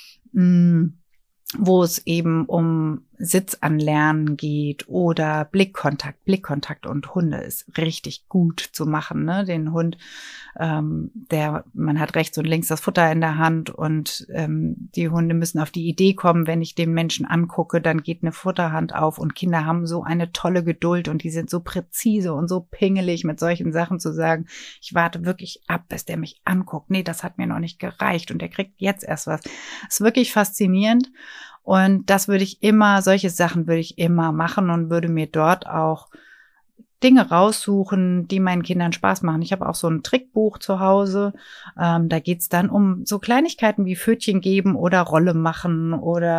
wo es eben um Sitzanlernen geht oder Blickkontakt. Blickkontakt und Hunde ist richtig gut zu machen, ne? Den Hund, man hat rechts und links das Futter in der Hand, und die Hunde müssen auf die Idee kommen, wenn ich den Menschen angucke, dann geht eine Futterhand auf, und Kinder haben so eine tolle Geduld und die sind so präzise und so pingelig mit solchen Sachen, zu sagen, ich warte wirklich ab, bis der mich anguckt. Nee, das hat mir noch nicht gereicht und der kriegt jetzt erst was. Das ist wirklich faszinierend. Und solche Sachen würde ich immer machen und würde mir dort auch Dinge raussuchen, die meinen Kindern Spaß machen. Ich habe auch so ein Trickbuch zu Hause. Da geht's dann um so Kleinigkeiten wie Pfötchen geben oder Rolle machen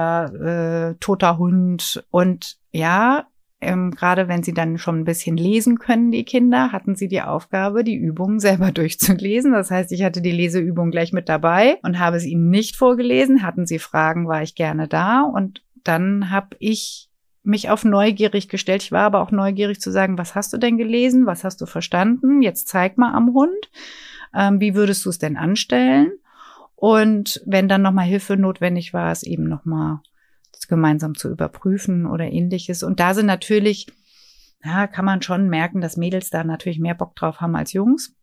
oder toter Hund. Und ja, gerade wenn sie dann schon ein bisschen lesen können, die Kinder, hatten sie die Aufgabe, die Übungen selber durchzulesen. Das heißt, ich hatte die Leseübung gleich mit dabei und habe es ihnen nicht vorgelesen. Hatten sie Fragen, war ich gerne da. Und dann habe ich mich auf neugierig gestellt. Ich war aber auch neugierig zu sagen, was hast du denn gelesen? Was hast du verstanden? Jetzt zeig mal am Hund. Wie würdest du es denn anstellen? Und wenn dann nochmal Hilfe notwendig war, es eben nochmal gemeinsam zu überprüfen oder ähnliches. Und da sind natürlich, ja, kann man schon merken, dass Mädels da natürlich mehr Bock drauf haben als Jungs.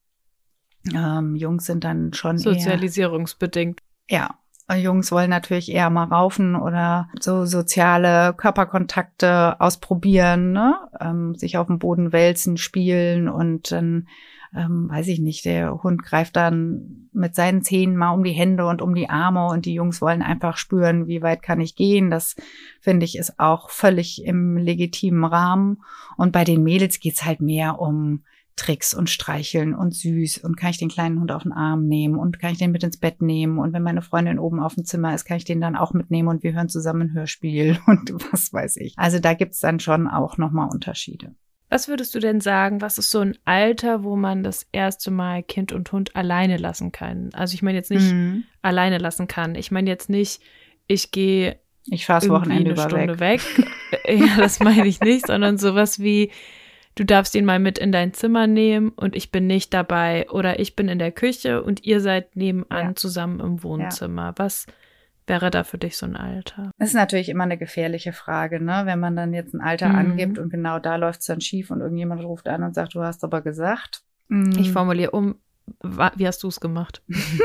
Jungs sind dann schon sozialisierungsbedingt. Ja, Jungs wollen natürlich eher mal raufen oder so soziale Körperkontakte ausprobieren, ne? Sich auf dem Boden wälzen, spielen und dann weiß ich nicht, der Hund greift dann mit seinen Zähnen mal um die Hände und um die Arme und die Jungs wollen einfach spüren, wie weit kann ich gehen. Das finde ich ist auch völlig im legitimen Rahmen. Und bei den Mädels geht's halt mehr um Tricks und Streicheln und süß und kann ich den kleinen Hund auf den Arm nehmen und kann ich den mit ins Bett nehmen und wenn meine Freundin oben auf dem Zimmer ist, kann ich den dann auch mitnehmen und wir hören zusammen ein Hörspiel und was weiß ich. Also da gibt's dann schon auch nochmal Unterschiede. Was würdest du denn sagen, was ist so ein Alter, wo man das erste Mal Kind und Hund alleine lassen kann? Also ich meine jetzt nicht alleine lassen kann. Ich meine jetzt nicht, ich fahre das Wochenende eine Stunde weg. Ja, das meine ich nicht, sondern sowas wie, du darfst ihn mal mit in dein Zimmer nehmen und ich bin nicht dabei oder ich bin in der Küche und ihr seid nebenan zusammen im Wohnzimmer. Ja. Was wäre da für dich so ein Alter? Das ist natürlich immer eine gefährliche Frage, ne? Wenn man dann jetzt ein Alter angibt und genau da läuft es dann schief und irgendjemand ruft an und sagt, du hast aber gesagt. Ich formuliere wie hast du es gemacht?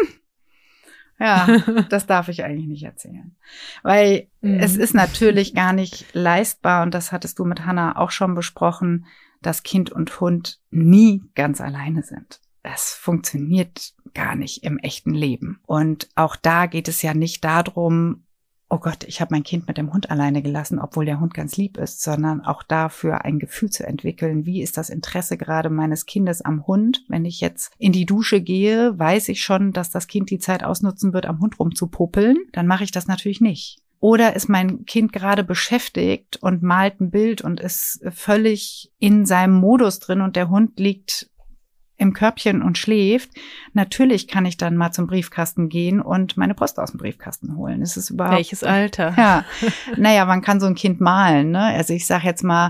Ja, das darf ich eigentlich nicht erzählen. Weil es ist natürlich gar nicht leistbar und das hattest du mit Hannah auch schon besprochen, dass Kind und Hund nie ganz alleine sind. Das funktioniert gar nicht im echten Leben. Und auch da geht es ja nicht darum, oh Gott, ich habe mein Kind mit dem Hund alleine gelassen, obwohl der Hund ganz lieb ist, sondern auch dafür ein Gefühl zu entwickeln. Wie ist das Interesse gerade meines Kindes am Hund? Wenn ich jetzt in die Dusche gehe, weiß ich schon, dass das Kind die Zeit ausnutzen wird, am Hund rumzupopeln. Dann mache ich das natürlich nicht. Oder ist mein Kind gerade beschäftigt und malt ein Bild und ist völlig in seinem Modus drin und der Hund liegt im Körbchen und schläft, natürlich kann ich dann mal zum Briefkasten gehen und meine Post aus dem Briefkasten holen. Es ist überhaupt welches Alter? Ja, naja, man kann so ein Kind malen, ne? Also ich sage jetzt mal,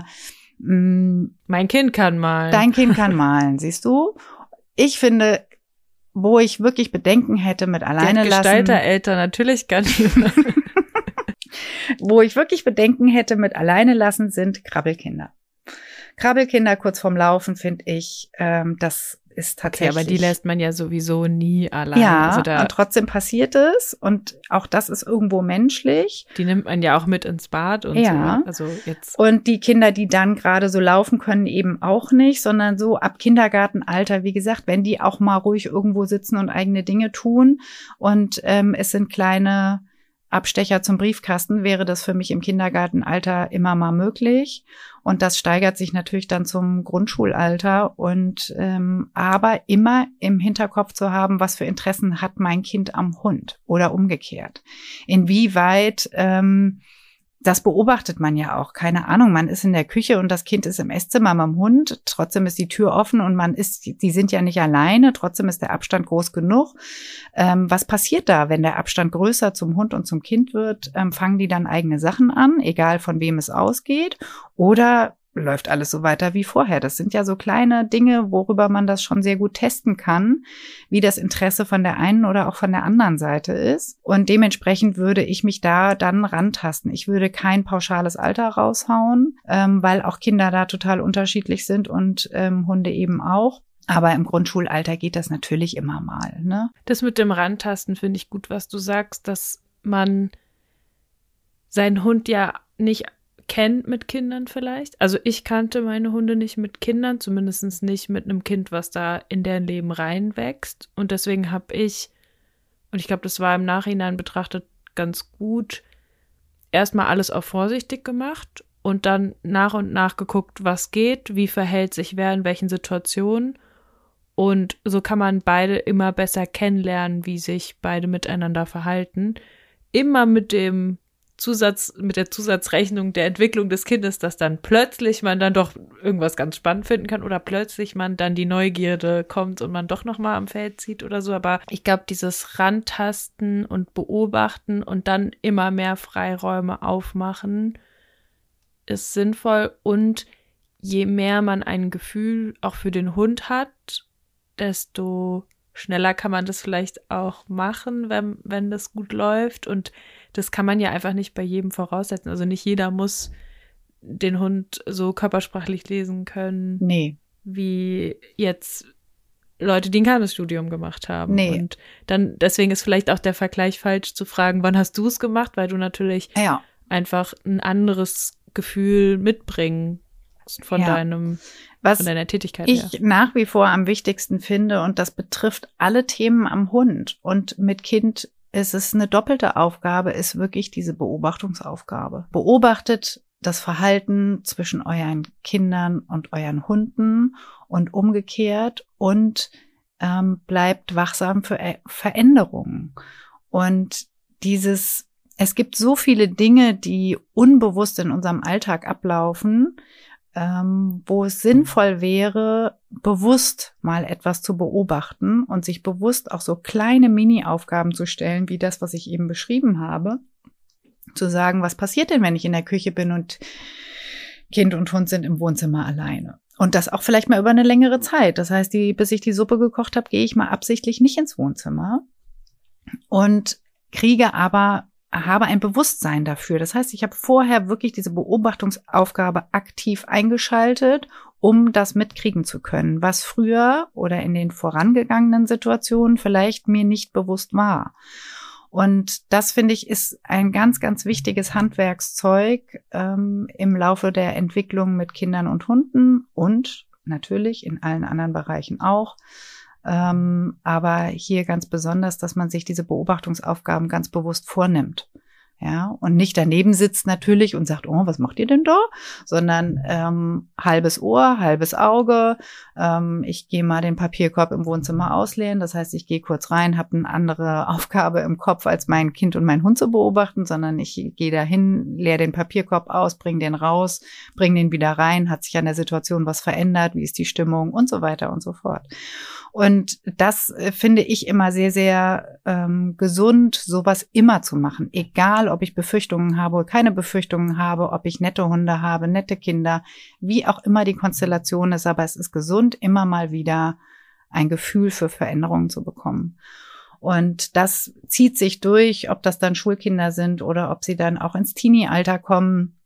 mein Kind kann malen. Dein Kind kann malen, siehst du? Ich finde, wo ich wirklich Bedenken hätte mit alleine lassen. Gestaltereltern, natürlich kann ich. Wo ich wirklich Bedenken hätte mit alleine lassen, sind Krabbelkinder. Krabbelkinder kurz vorm Laufen, finde ich, das ist tatsächlich. Okay, aber die lässt man ja sowieso nie allein. Ja, also und trotzdem passiert es und auch das ist irgendwo menschlich. Die nimmt man ja auch mit ins Bad und ja. So. Also jetzt. Und die Kinder, die dann gerade so laufen können, eben auch nicht, sondern so ab Kindergartenalter, wie gesagt, wenn die auch mal ruhig irgendwo sitzen und eigene Dinge tun und es sind kleine Abstecher zum Briefkasten, wäre das für mich im Kindergartenalter immer mal möglich. Und das steigert sich natürlich dann zum Grundschulalter und aber immer im Hinterkopf zu haben, was für Interessen hat mein Kind am Hund oder umgekehrt. Inwieweit das beobachtet man ja auch. Keine Ahnung, man ist in der Küche und das Kind ist im Esszimmer mit dem Hund. Trotzdem ist die Tür offen und die sind ja nicht alleine. Trotzdem ist der Abstand groß genug. Was passiert da, wenn der Abstand größer zum Hund und zum Kind wird? Fangen die dann eigene Sachen an, egal von wem es ausgeht? Oder läuft alles so weiter wie vorher? Das sind ja so kleine Dinge, worüber man das schon sehr gut testen kann, wie das Interesse von der einen oder auch von der anderen Seite ist. Und dementsprechend würde ich mich da dann rantasten. Ich würde kein pauschales Alter raushauen, weil auch Kinder da total unterschiedlich sind und Hunde eben auch. Aber im Grundschulalter geht das natürlich immer mal, ne? Das mit dem Rantasten finde ich gut, was du sagst, dass man seinen Hund ja nicht kennt mit Kindern vielleicht. Also ich kannte meine Hunde nicht mit Kindern, zumindest nicht mit einem Kind, was da in deren Leben reinwächst. Und deswegen habe ich, und ich glaube, das war im Nachhinein betrachtet ganz gut, erstmal alles auf vorsichtig gemacht und dann nach und nach geguckt, was geht, wie verhält sich wer in welchen Situationen. Und so kann man beide immer besser kennenlernen, wie sich beide miteinander verhalten. Immer mit der Zusatzrechnung der Entwicklung des Kindes, dass dann plötzlich man dann doch irgendwas ganz spannend finden kann oder plötzlich man dann die Neugierde kommt und man doch nochmal am Feld zieht oder so. Aber ich glaube, dieses Rantasten und Beobachten und dann immer mehr Freiräume aufmachen ist sinnvoll. Und je mehr man ein Gefühl auch für den Hund hat, desto schneller kann man das vielleicht auch machen, wenn das gut läuft. Und das kann man ja einfach nicht bei jedem voraussetzen. Also nicht jeder muss den Hund so körpersprachlich lesen können, wie jetzt Leute, die ein Cannes-Studium gemacht haben. Und dann, deswegen ist vielleicht auch der Vergleich falsch zu fragen, wann hast du es gemacht, weil du natürlich einfach ein anderes Gefühl mitbringen von deiner Tätigkeit her. Was ich nach wie vor am wichtigsten finde, und das betrifft alle Themen am Hund und mit Kind ist es eine doppelte Aufgabe, ist wirklich diese Beobachtungsaufgabe. Beobachtet das Verhalten zwischen euren Kindern und euren Hunden und umgekehrt und bleibt wachsam für Veränderungen. Und es gibt so viele Dinge, die unbewusst in unserem Alltag ablaufen, wo es sinnvoll wäre, bewusst mal etwas zu beobachten und sich bewusst auch so kleine Mini-Aufgaben zu stellen, wie das, was ich eben beschrieben habe. Zu sagen, was passiert denn, wenn ich in der Küche bin und Kind und Hund sind im Wohnzimmer alleine? Und das auch vielleicht mal über eine längere Zeit. Das heißt, bis ich die Suppe gekocht habe, gehe ich mal absichtlich nicht ins Wohnzimmer und habe ein Bewusstsein dafür. Das heißt, ich habe vorher wirklich diese Beobachtungsaufgabe aktiv eingeschaltet, um das mitkriegen zu können, was früher oder in den vorangegangenen Situationen vielleicht mir nicht bewusst war. Und das, finde ich, ist ein ganz, ganz wichtiges Handwerkszeug im Laufe der Entwicklung mit Kindern und Hunden und natürlich in allen anderen Bereichen auch. Aber hier ganz besonders, dass man sich diese Beobachtungsaufgaben ganz bewusst vornimmt. Ja, und nicht daneben sitzt natürlich und sagt, oh, was macht ihr denn da? Sondern halbes Ohr, halbes Auge. Ich gehe mal den Papierkorb im Wohnzimmer ausleeren. Das heißt, ich gehe kurz rein, habe eine andere Aufgabe im Kopf, als mein Kind und mein Hund zu beobachten, sondern ich gehe dahin, leere den Papierkorb aus, bringe den raus, bringe den wieder rein. Hat sich an der Situation was verändert? Wie ist die Stimmung? Und so weiter und so fort. Und das finde ich immer sehr, sehr gesund, sowas immer zu machen. Egal, ob ich Befürchtungen habe oder keine Befürchtungen habe, ob ich nette Hunde habe, nette Kinder, wie auch immer die Konstellation ist. Aber es ist gesund, immer mal wieder ein Gefühl für Veränderungen zu bekommen. Und das zieht sich durch, ob das dann Schulkinder sind oder ob sie dann auch ins Teenie-Alter kommen,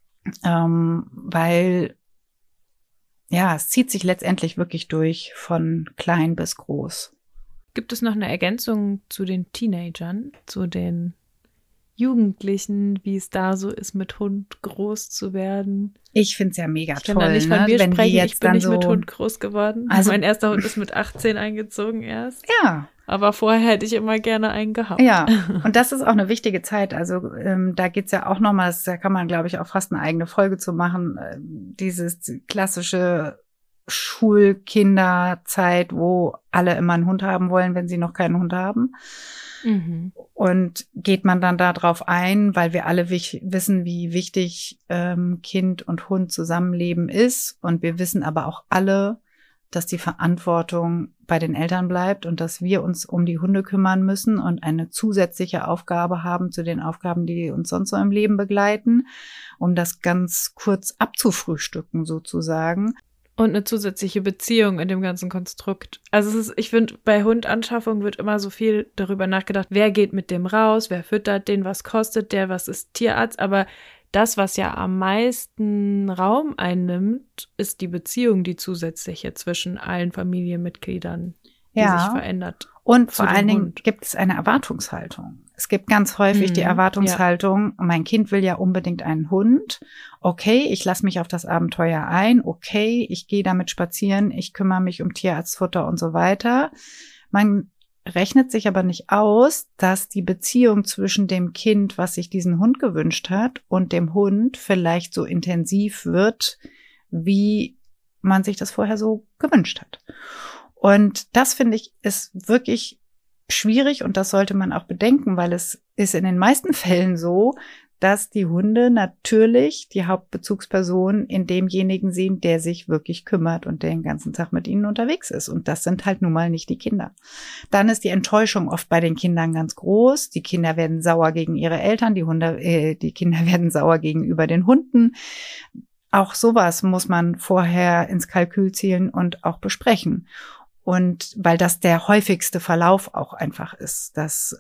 weil es zieht sich letztendlich wirklich durch von klein bis groß. Gibt es noch eine Ergänzung zu den Teenagern, zu den Jugendlichen, wie es da so ist, mit Hund groß zu werden? Ich finde es ja mega toll. Ich kann da nicht von mir wenn sprechen, jetzt ich bin nicht so mit Hund groß geworden. Also mein erster Hund ist mit 18 eingezogen erst. Ja. Aber vorher hätte ich immer gerne einen gehabt. Ja, und das ist auch eine wichtige Zeit. Also da geht's ja auch nochmal, da kann man, glaube ich, auch fast eine eigene Folge zu machen, dieses klassische Schulkinderzeit, wo alle immer einen Hund haben wollen, wenn sie noch keinen Hund haben. Mhm. Und geht man dann da drauf ein, weil wir alle wissen, wie wichtig Kind und Hund zusammenleben ist. Und wir wissen aber auch alle, dass die Verantwortung bei den Eltern bleibt und dass wir uns um die Hunde kümmern müssen und eine zusätzliche Aufgabe haben zu den Aufgaben, die uns sonst so im Leben begleiten, um das ganz kurz abzufrühstücken sozusagen. Und eine zusätzliche Beziehung in dem ganzen Konstrukt. Also ich finde, bei Hundanschaffung wird immer so viel darüber nachgedacht, wer geht mit dem raus, wer füttert den, was kostet der, was ist Tierarzt. Aber das, was ja am meisten Raum einnimmt, ist die Beziehung, die zusätzliche zwischen allen Familienmitgliedern, die sich verändert. Und vor allen Dingen gibt es eine Erwartungshaltung. Es gibt ganz häufig die Erwartungshaltung, mein Kind will ja unbedingt einen Hund. Okay, ich lasse mich auf das Abenteuer ein. Okay, ich gehe damit spazieren, ich kümmere mich um Tierarztfutter und so weiter. Man rechnet sich aber nicht aus, dass die Beziehung zwischen dem Kind, was sich diesen Hund gewünscht hat, und dem Hund vielleicht so intensiv wird, wie man sich das vorher so gewünscht hat. Und das, finde ich, ist wirklich schwierig und das sollte man auch bedenken, weil es ist in den meisten Fällen so, dass die Hunde natürlich die Hauptbezugsperson in demjenigen sehen, der sich wirklich kümmert und der den ganzen Tag mit ihnen unterwegs ist. Und das sind halt nun mal nicht die Kinder. Dann ist die Enttäuschung oft bei den Kindern ganz groß. Die Kinder werden sauer gegen ihre Eltern, die Kinder werden sauer gegenüber den Hunden. Auch sowas muss man vorher ins Kalkül ziehen und auch besprechen. Und weil das der häufigste Verlauf auch einfach ist, dass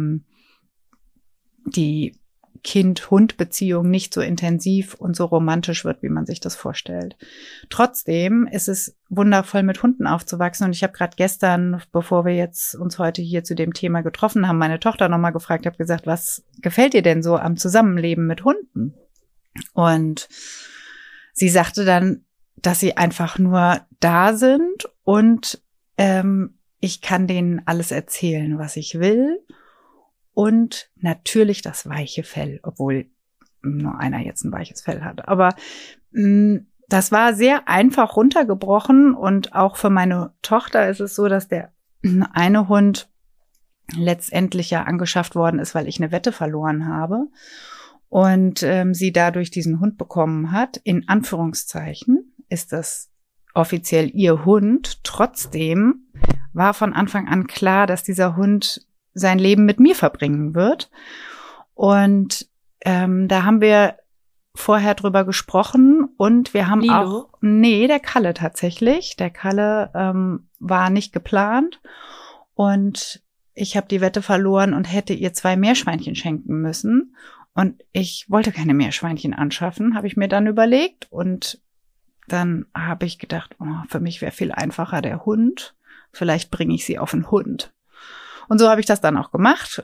die Kind-Hund-Beziehung nicht so intensiv und so romantisch wird, wie man sich das vorstellt. Trotzdem ist es wundervoll, mit Hunden aufzuwachsen. Und ich habe gerade gestern, bevor wir jetzt uns heute hier zu dem Thema getroffen haben, meine Tochter nochmal gefragt, habe gesagt, was gefällt dir denn so am Zusammenleben mit Hunden? Und sie sagte dann, dass sie einfach nur da sind und ich kann denen alles erzählen, was ich will. Und natürlich das weiche Fell, obwohl nur einer jetzt ein weiches Fell hat. Aber das war sehr einfach runtergebrochen. Und auch für meine Tochter ist es so, dass der eine Hund letztendlich ja angeschafft worden ist, weil ich eine Wette verloren habe. Und sie dadurch diesen Hund bekommen hat. In Anführungszeichen ist das offiziell ihr Hund. Trotzdem war von Anfang an klar, dass dieser Hund sein Leben mit mir verbringen wird. Und da haben wir vorher drüber gesprochen und wir haben Lilo? der Kalle tatsächlich. Der Kalle war nicht geplant und ich habe die Wette verloren und hätte ihr 2 Meerschweinchen schenken müssen. Und ich wollte keine Meerschweinchen anschaffen, habe ich mir dann überlegt. Und dann habe ich gedacht, für mich wäre viel einfacher der Hund. Vielleicht bringe ich sie auf einen Hund. Und so habe ich das dann auch gemacht.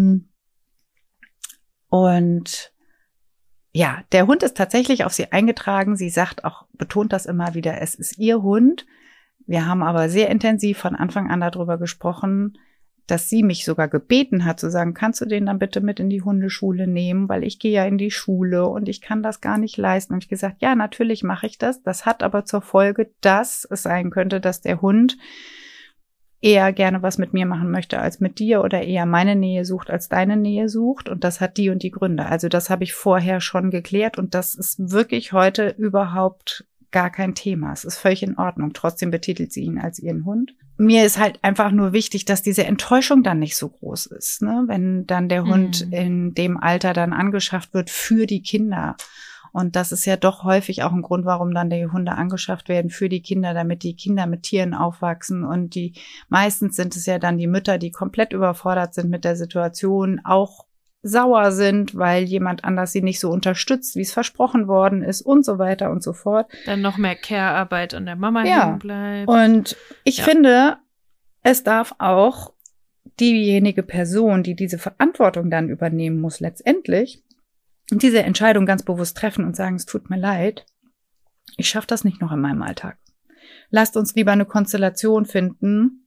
Und ja, der Hund ist tatsächlich auf sie eingetragen. Sie sagt auch, betont das immer wieder, es ist ihr Hund. Wir haben aber sehr intensiv von Anfang an darüber gesprochen, dass sie mich sogar gebeten hat, zu sagen, kannst du den dann bitte mit in die Hundeschule nehmen, weil ich gehe ja in die Schule und ich kann das gar nicht leisten. Und ich gesagt, ja, natürlich mache ich das. Das hat aber zur Folge, dass es sein könnte, dass der Hund eher gerne was mit mir machen möchte als mit dir oder eher meine Nähe sucht als deine Nähe sucht. Und das hat die und die Gründe. Also das habe ich vorher schon geklärt und das ist wirklich heute überhaupt gar kein Thema. Es ist völlig in Ordnung. Trotzdem betitelt sie ihn als ihren Hund. Mir ist halt einfach nur wichtig, dass diese Enttäuschung dann nicht so groß ist, ne? Wenn dann der Hund in dem Alter dann angeschafft wird für die Kinder. Und das ist ja doch häufig auch ein Grund, warum dann die Hunde angeschafft werden für die Kinder, damit die Kinder mit Tieren aufwachsen. Und meistens sind es ja dann die Mütter, die komplett überfordert sind mit der Situation, auch sauer sind, weil jemand anders sie nicht so unterstützt, wie es versprochen worden ist und so weiter und so fort. Dann noch mehr Care-Arbeit an der Mama hängen bleibt. Und ich finde, es darf auch diejenige Person, die diese Verantwortung dann übernehmen muss, letztendlich diese Entscheidung ganz bewusst treffen und sagen, es tut mir leid, ich schaffe das nicht noch in meinem Alltag. Lasst uns lieber eine Konstellation finden,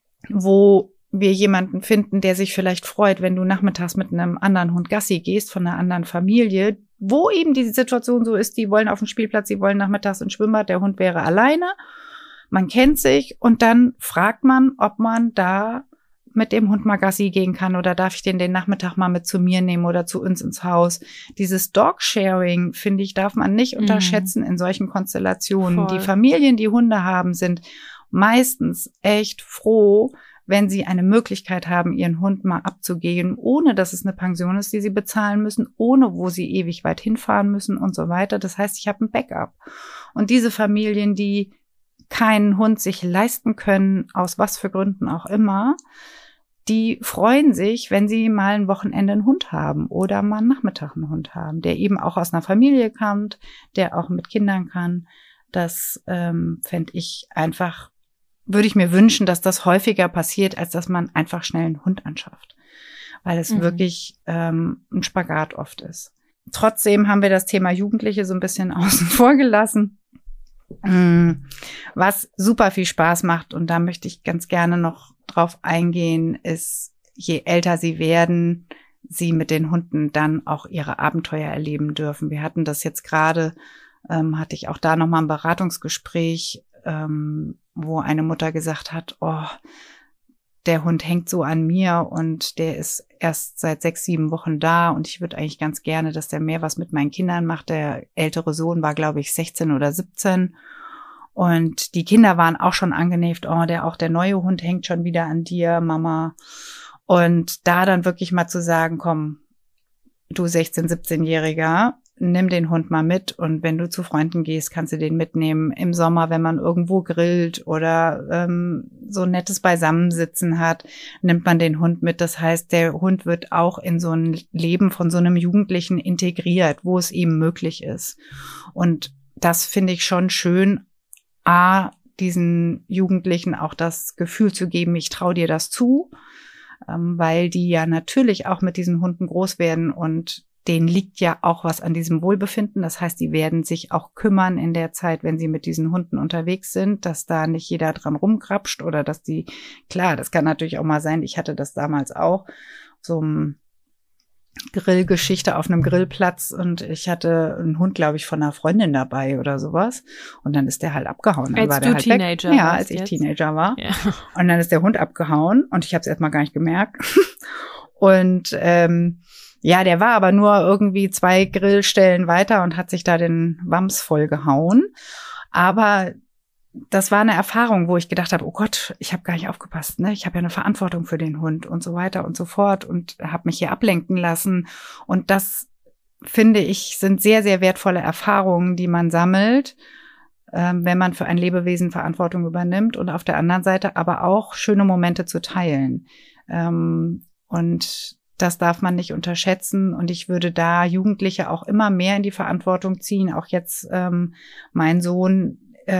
wo wir jemanden finden, der sich vielleicht freut, wenn du nachmittags mit einem anderen Hund Gassi gehst, von einer anderen Familie, wo eben die Situation so ist, die wollen auf den Spielplatz, die wollen nachmittags ins Schwimmbad, der Hund wäre alleine, man kennt sich und dann fragt man, ob man da mit dem Hund mal Gassi gehen kann oder darf ich den Nachmittag mal mit zu mir nehmen oder zu uns ins Haus. Dieses Dog-Sharing, finde ich, darf man nicht unterschätzen in solchen Konstellationen. Voll. Die Familien, die Hunde haben, sind meistens echt froh, wenn sie eine Möglichkeit haben, ihren Hund mal abzugeben, ohne dass es eine Pension ist, die sie bezahlen müssen, ohne wo sie ewig weit hinfahren müssen und so weiter. Das heißt, ich habe ein Backup. Und diese Familien, die keinen Hund sich leisten können, aus was für Gründen auch immer, die freuen sich, wenn sie mal ein Wochenende einen Hund haben oder mal einen Nachmittag einen Hund haben, der eben auch aus einer Familie kommt, der auch mit Kindern kann. Das fände ich einfach, würde ich mir wünschen, dass das häufiger passiert, als dass man einfach schnell einen Hund anschafft, weil es wirklich ein Spagat oft ist. Trotzdem haben wir das Thema Jugendliche so ein bisschen außen vor gelassen, was super viel Spaß macht. Und da möchte ich ganz gerne noch drauf eingehen, ist, je älter sie werden, sie mit den Hunden dann auch ihre Abenteuer erleben dürfen. Wir hatten das jetzt gerade, hatte ich auch da nochmal ein Beratungsgespräch, wo eine Mutter gesagt hat, oh, der Hund hängt so an mir und der ist erst seit 6, 7 Wochen da und ich würde eigentlich ganz gerne, dass der mehr was mit meinen Kindern macht. Der ältere Sohn war, glaube ich, 16 oder 17 und die Kinder waren auch schon angenervt, oh, der neue Hund hängt schon wieder an dir, Mama. Und da dann wirklich mal zu sagen, komm, du 16-, 17-Jähriger, nimm den Hund mal mit und wenn du zu Freunden gehst, kannst du den mitnehmen. Im Sommer, wenn man irgendwo grillt oder so ein nettes Beisammensitzen hat, nimmt man den Hund mit. Das heißt, der Hund wird auch in so ein Leben von so einem Jugendlichen integriert, wo es ihm möglich ist. Und das finde ich schon schön, diesen Jugendlichen auch das Gefühl zu geben, ich traue dir das zu, weil die ja natürlich auch mit diesen Hunden groß werden und denen liegt ja auch was an diesem Wohlbefinden. Das heißt, die werden sich auch kümmern in der Zeit, wenn sie mit diesen Hunden unterwegs sind, dass da nicht jeder dran rumkrapscht oder dass die, klar, das kann natürlich auch mal sein, ich hatte das damals auch, so eine Grillgeschichte auf einem Grillplatz und ich hatte einen Hund, glaube ich, von einer Freundin dabei oder sowas und dann ist der halt abgehauen. Dann als war du der halt Teenager weg. Ja, warst als ich jetzt. Teenager war. Ja. Und dann ist der Hund abgehauen und ich habe es erstmal gar nicht gemerkt. Und ja, der war aber nur irgendwie 2 Grillstellen weiter und hat sich da den Wams voll gehauen. Aber das war eine Erfahrung, wo ich gedacht habe, oh Gott, ich habe gar nicht aufgepasst, ne? Ich habe ja eine Verantwortung für den Hund und so weiter und so fort und habe mich hier ablenken lassen. Und das, finde ich, sind sehr, sehr wertvolle Erfahrungen, die man sammelt, wenn man für ein Lebewesen Verantwortung übernimmt und auf der anderen Seite aber auch schöne Momente zu teilen. Und das darf man nicht unterschätzen und ich würde da Jugendliche auch immer mehr in die Verantwortung ziehen. Auch jetzt mein Sohn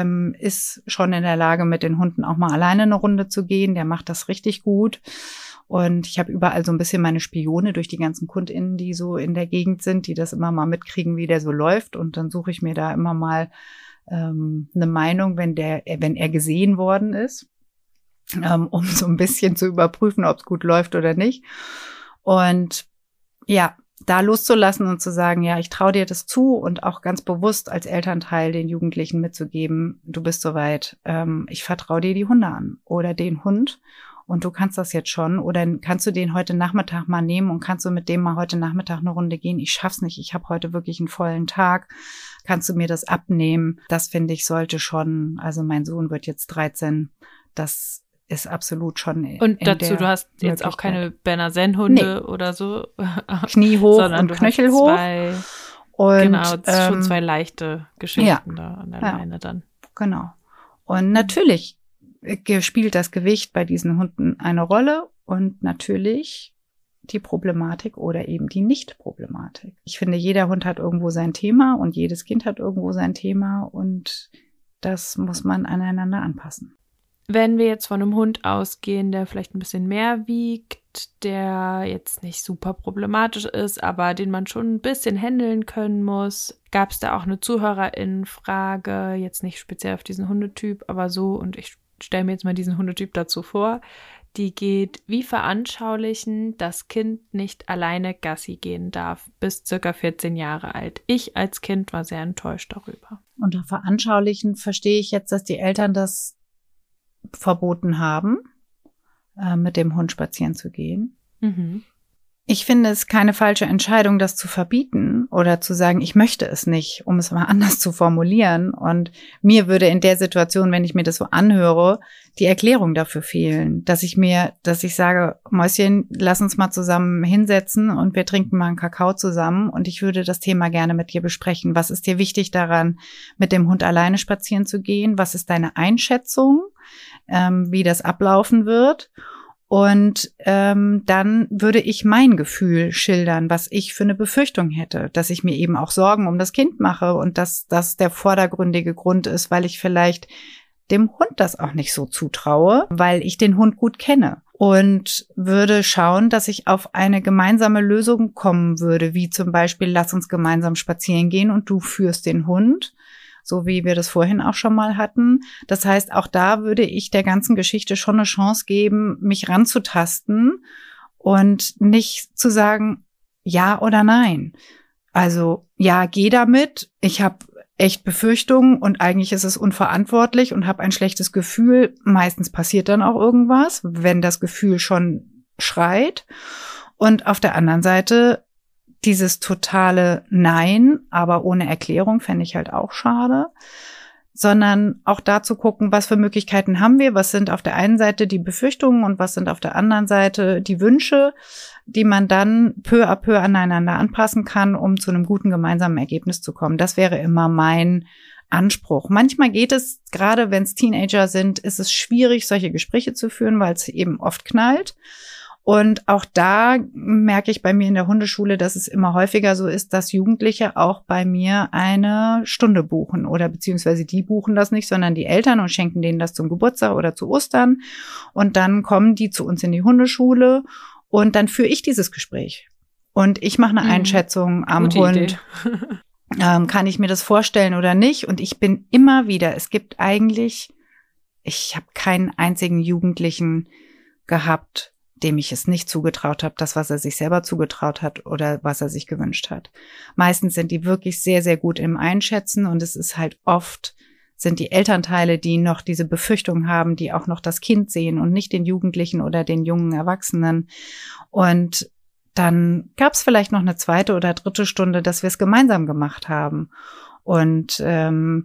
ist schon in der Lage, mit den Hunden auch mal alleine eine Runde zu gehen. Der macht das richtig gut. Und ich habe überall so ein bisschen meine Spione durch die ganzen KundInnen, die so in der Gegend sind, die das immer mal mitkriegen, wie der so läuft. Und dann suche ich mir da immer mal eine Meinung, wenn er gesehen worden ist, um so ein bisschen zu überprüfen, ob es gut läuft oder nicht. Und ja, da loszulassen und zu sagen, ja, ich traue dir das zu und auch ganz bewusst als Elternteil den Jugendlichen mitzugeben, du bist soweit, ich vertraue dir die Hunde an oder den Hund und du kannst das jetzt schon oder kannst du den heute Nachmittag mal nehmen und kannst du mit dem mal heute Nachmittag eine Runde gehen, ich schaff's nicht, ich habe heute wirklich einen vollen Tag, kannst du mir das abnehmen? Das finde ich sollte schon, also mein Sohn wird jetzt 13, das ist absolut schon und dazu, du hast jetzt auch keine Berner Sennhunde oder so. Knie hoch sondern und Knöchel hoch. Und genau, schon 2 leichte Geschichten da an der Leine dann. Genau. Und natürlich spielt das Gewicht bei diesen Hunden eine Rolle und natürlich die Problematik oder eben die Nicht-Problematik. Ich finde, jeder Hund hat irgendwo sein Thema und jedes Kind hat irgendwo sein Thema und das muss man aneinander anpassen. Wenn wir jetzt von einem Hund ausgehen, der vielleicht ein bisschen mehr wiegt, der jetzt nicht super problematisch ist, aber den man schon ein bisschen handeln können muss, gab es da auch eine Zuhörerinnenfrage, jetzt nicht speziell auf diesen Hundetyp, aber so, und ich stelle mir jetzt mal diesen Hundetyp dazu vor, die geht, wie veranschaulichen, das Kind nicht alleine Gassi gehen darf, bis circa 14 Jahre alt. Ich als Kind war sehr enttäuscht darüber. Unter veranschaulichen verstehe ich jetzt, dass die Eltern das verboten haben, mit dem Hund spazieren zu gehen. Mhm. Ich finde es keine falsche Entscheidung, das zu verbieten oder zu sagen, ich möchte es nicht, um es mal anders zu formulieren. Und mir würde in der Situation, wenn ich mir das so anhöre, die Erklärung dafür fehlen, dass ich sage, Mäuschen, lass uns mal zusammen hinsetzen und wir trinken mal einen Kakao zusammen und ich würde das Thema gerne mit dir besprechen. Was ist dir wichtig daran, mit dem Hund alleine spazieren zu gehen? Was ist deine Einschätzung, wie das ablaufen wird? Und dann würde ich mein Gefühl schildern, was ich für eine Befürchtung hätte, dass ich mir eben auch Sorgen um das Kind mache und dass das der vordergründige Grund ist, weil ich vielleicht dem Hund das auch nicht so zutraue, weil ich den Hund gut kenne. Und würde schauen, dass ich auf eine gemeinsame Lösung kommen würde, wie zum Beispiel, lass uns gemeinsam spazieren gehen und du führst den Hund. so wie wir das vorhin auch schon mal hatten. Das heißt, auch da würde ich der ganzen Geschichte schon eine Chance geben, mich ranzutasten und nicht zu sagen, ja oder nein. Also, ja, geh damit. Ich habe echt Befürchtungen und eigentlich ist es unverantwortlich und habe ein schlechtes Gefühl. Meistens passiert dann auch irgendwas, wenn das Gefühl schon schreit. Und auf der anderen Seite dieses totale Nein, aber ohne Erklärung, fände ich halt auch schade. Sondern auch da zu gucken, was für Möglichkeiten haben wir, was sind auf der einen Seite die Befürchtungen und was sind auf der anderen Seite die Wünsche, die man dann peu à peu aneinander anpassen kann, um zu einem guten gemeinsamen Ergebnis zu kommen. Das wäre immer mein Anspruch. Manchmal geht es, gerade wenn es Teenager sind, ist es schwierig, solche Gespräche zu führen, weil es eben oft knallt. Und auch da merke ich bei mir in der Hundeschule, dass es immer häufiger so ist, dass Jugendliche auch bei mir eine Stunde buchen oder beziehungsweise die buchen das nicht, sondern die Eltern und schenken denen das zum Geburtstag oder zu Ostern. Und dann kommen die zu uns in die Hundeschule und dann führe ich dieses Gespräch. Und ich mache eine Einschätzung am Hund. Kann ich mir das vorstellen oder nicht? Und ich bin immer wieder, ich habe keinen einzigen Jugendlichen gehabt, dem ich es nicht zugetraut habe, das, was er sich selber zugetraut hat oder was er sich gewünscht hat. Meistens sind die wirklich sehr, sehr gut im Einschätzen und es ist halt oft, sind die Elternteile, die noch diese Befürchtung haben, die auch noch das Kind sehen und nicht den Jugendlichen oder den jungen Erwachsenen. Und dann gab es vielleicht noch eine zweite oder dritte Stunde, dass wir es gemeinsam gemacht haben. Und und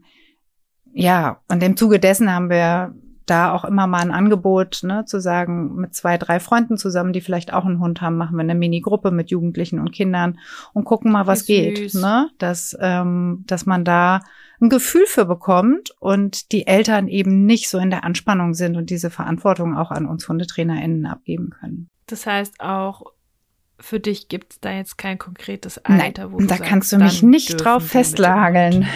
im Zuge dessen haben wir da auch immer mal ein Angebot, ne, zu sagen, mit 2, 3 Freunden zusammen, die vielleicht auch einen Hund haben, machen wir eine Mini-Gruppe mit Jugendlichen und Kindern und gucken mal, was geht, ne, dass man da ein Gefühl für bekommt und die Eltern eben nicht so in der Anspannung sind und diese Verantwortung auch an uns HundetrainerInnen abgeben können. Das heißt auch, für dich gibt es da jetzt kein konkretes Alter, wo du sagst, da kannst du mich nicht drauf festlageln.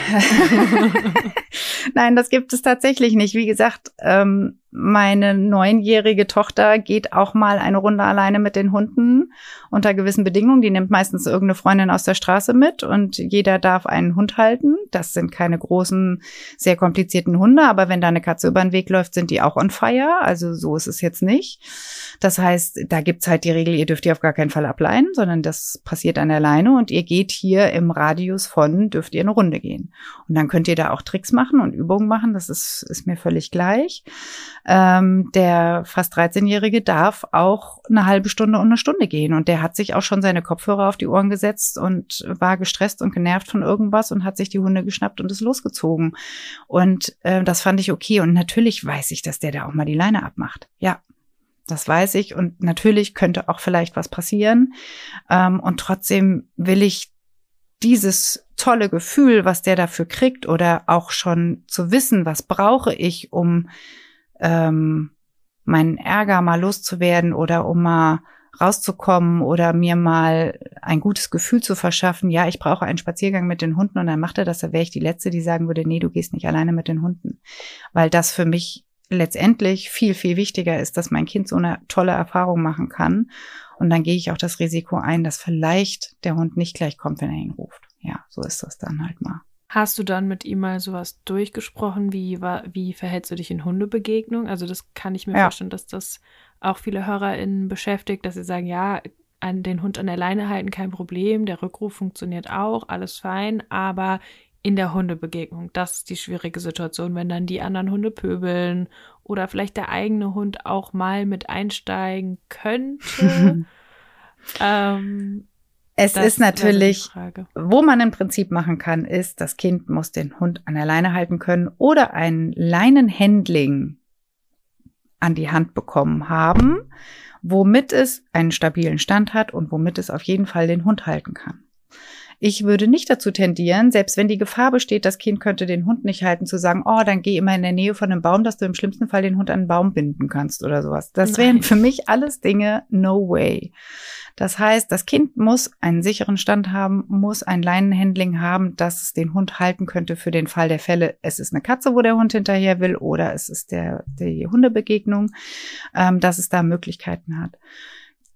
Nein, das gibt es tatsächlich nicht. Wie gesagt, meine 9-jährige Tochter geht auch mal eine Runde alleine mit den Hunden unter gewissen Bedingungen. Die nimmt meistens irgendeine Freundin aus der Straße mit und jeder darf einen Hund halten. Das sind keine großen, sehr komplizierten Hunde, aber wenn da eine Katze über den Weg läuft, sind die auch on fire. Also so ist es jetzt nicht. Das heißt, da gibt's halt die Regel, ihr dürft die auf gar keinen Fall ableihen, sondern das passiert an der Leine und ihr geht hier im Radius von, dürft ihr eine Runde gehen. Und dann könnt ihr da auch Tricks machen und Übungen machen, das ist mir völlig gleich. Der fast 13-Jährige darf auch eine halbe Stunde und eine Stunde gehen und der hat sich auch schon seine Kopfhörer auf die Ohren gesetzt und war gestresst und genervt von irgendwas und hat sich die Hunde geschnappt und ist losgezogen. Und das fand ich okay und natürlich weiß ich, dass der da auch mal die Leine abmacht. Ja. Das weiß ich und natürlich könnte auch vielleicht was passieren. Und trotzdem will ich dieses tolle Gefühl, was der dafür kriegt oder auch schon zu wissen, was brauche ich, um meinen Ärger mal loszuwerden oder um mal rauszukommen oder mir mal ein gutes Gefühl zu verschaffen. Ja, ich brauche einen Spaziergang mit den Hunden und dann macht er das. Da wäre ich die Letzte, die sagen würde, nee, du gehst nicht alleine mit den Hunden. Weil das für mich letztendlich viel, viel wichtiger ist, dass mein Kind so eine tolle Erfahrung machen kann. Und dann gehe ich auch das Risiko ein, dass vielleicht der Hund nicht gleich kommt, wenn er ihn ruft. Ja, so ist das dann halt mal. Hast du dann mit ihm mal sowas durchgesprochen? Wie verhältst du dich in Hundebegegnung? Also das kann ich mir vorstellen, dass das auch viele HörerInnen beschäftigt, dass sie sagen, ja, den Hund an der Leine halten, kein Problem, der Rückruf funktioniert auch, alles fein, aber in der Hundebegegnung, das ist die schwierige Situation, wenn dann die anderen Hunde pöbeln oder vielleicht der eigene Hund auch mal mit einsteigen könnte. Es ist natürlich, wo man im Prinzip machen kann, ist, das Kind muss den Hund an der Leine halten können oder ein Leinenhandling an die Hand bekommen haben, womit es einen stabilen Stand hat und womit es auf jeden Fall den Hund halten kann. Ich würde nicht dazu tendieren, selbst wenn die Gefahr besteht, das Kind könnte den Hund nicht halten, zu sagen, oh, dann geh immer in der Nähe von einem Baum, dass du im schlimmsten Fall den Hund an einen Baum binden kannst oder sowas. Das wären für mich alles Dinge, no way. Das heißt, das Kind muss einen sicheren Stand haben, muss ein Leinenhandling haben, dass es den Hund halten könnte für den Fall der Fälle. Es ist eine Katze, wo der Hund hinterher will, oder es ist die Hundebegegnung, dass es da Möglichkeiten hat.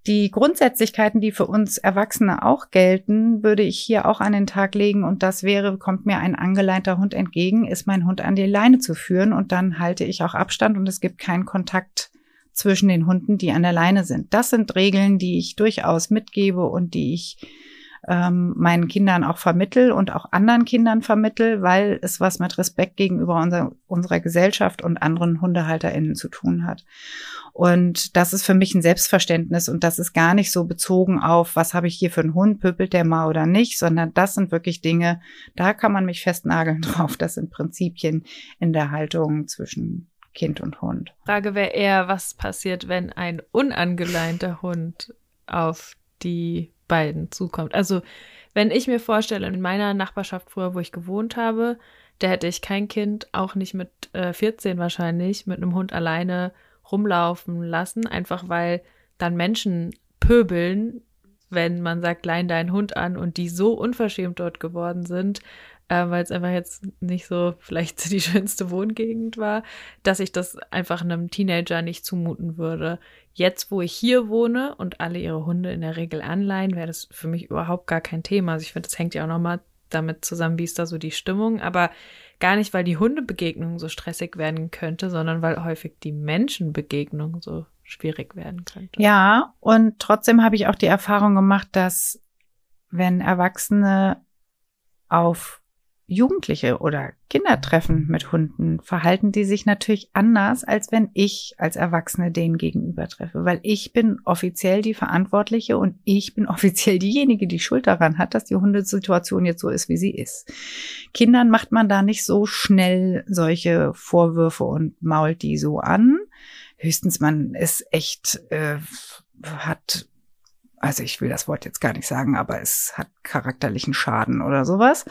Die Grundsätzlichkeiten, die für uns Erwachsene auch gelten, würde ich hier auch an den Tag legen. Und das wäre, kommt mir ein angeleinter Hund entgegen, ist mein Hund an die Leine zu führen. Und dann halte ich auch Abstand und es gibt keinen Kontakt zwischen den Hunden, die an der Leine sind. Das sind Regeln, die ich durchaus mitgebe und die ich meinen Kindern auch vermittel und auch anderen Kindern vermittel, weil es was mit Respekt gegenüber unserer Gesellschaft und anderen HundehalterInnen zu tun hat. Und das ist für mich ein Selbstverständnis und das ist gar nicht so bezogen auf, was habe ich hier für einen Hund, pöbelt der mal oder nicht, sondern das sind wirklich Dinge, da kann man mich festnageln drauf. Das sind Prinzipien in der Haltung zwischen Kind und Hund. Frage wäre eher, was passiert, wenn ein unangeleinter Hund auf die beiden zukommt. Also wenn ich mir vorstelle, in meiner Nachbarschaft früher, wo ich gewohnt habe, da hätte ich kein Kind, auch nicht mit 14 wahrscheinlich, mit einem Hund alleine rumlaufen lassen, einfach weil dann Menschen pöbeln, wenn man sagt, leih deinen Hund an und die so unverschämt dort geworden sind, weil es einfach jetzt nicht so vielleicht die schönste Wohngegend war, dass ich das einfach einem Teenager nicht zumuten würde. Jetzt, wo ich hier wohne und alle ihre Hunde in der Regel anleihen, wäre das für mich überhaupt gar kein Thema. Also ich finde, das hängt ja auch nochmal damit zusammen, wie ist da so die Stimmung, aber gar nicht, weil die Hundebegegnung so stressig werden könnte, sondern weil häufig die Menschenbegegnung so schwierig werden könnte. Ja, und trotzdem habe ich auch die Erfahrung gemacht, dass wenn Erwachsene auf Jugendliche oder Kinder treffen mit Hunden, verhalten die sich natürlich anders, als wenn ich als Erwachsene denen gegenüber treffe, weil ich bin offiziell die Verantwortliche und ich bin offiziell diejenige, die Schuld daran hat, dass die Hundesituation jetzt so ist, wie sie ist. Kindern macht man da nicht so schnell solche Vorwürfe und mault die so an. Höchstens man ist echt, also ich will das Wort jetzt gar nicht sagen, aber es hat charakterlichen Schaden oder sowas.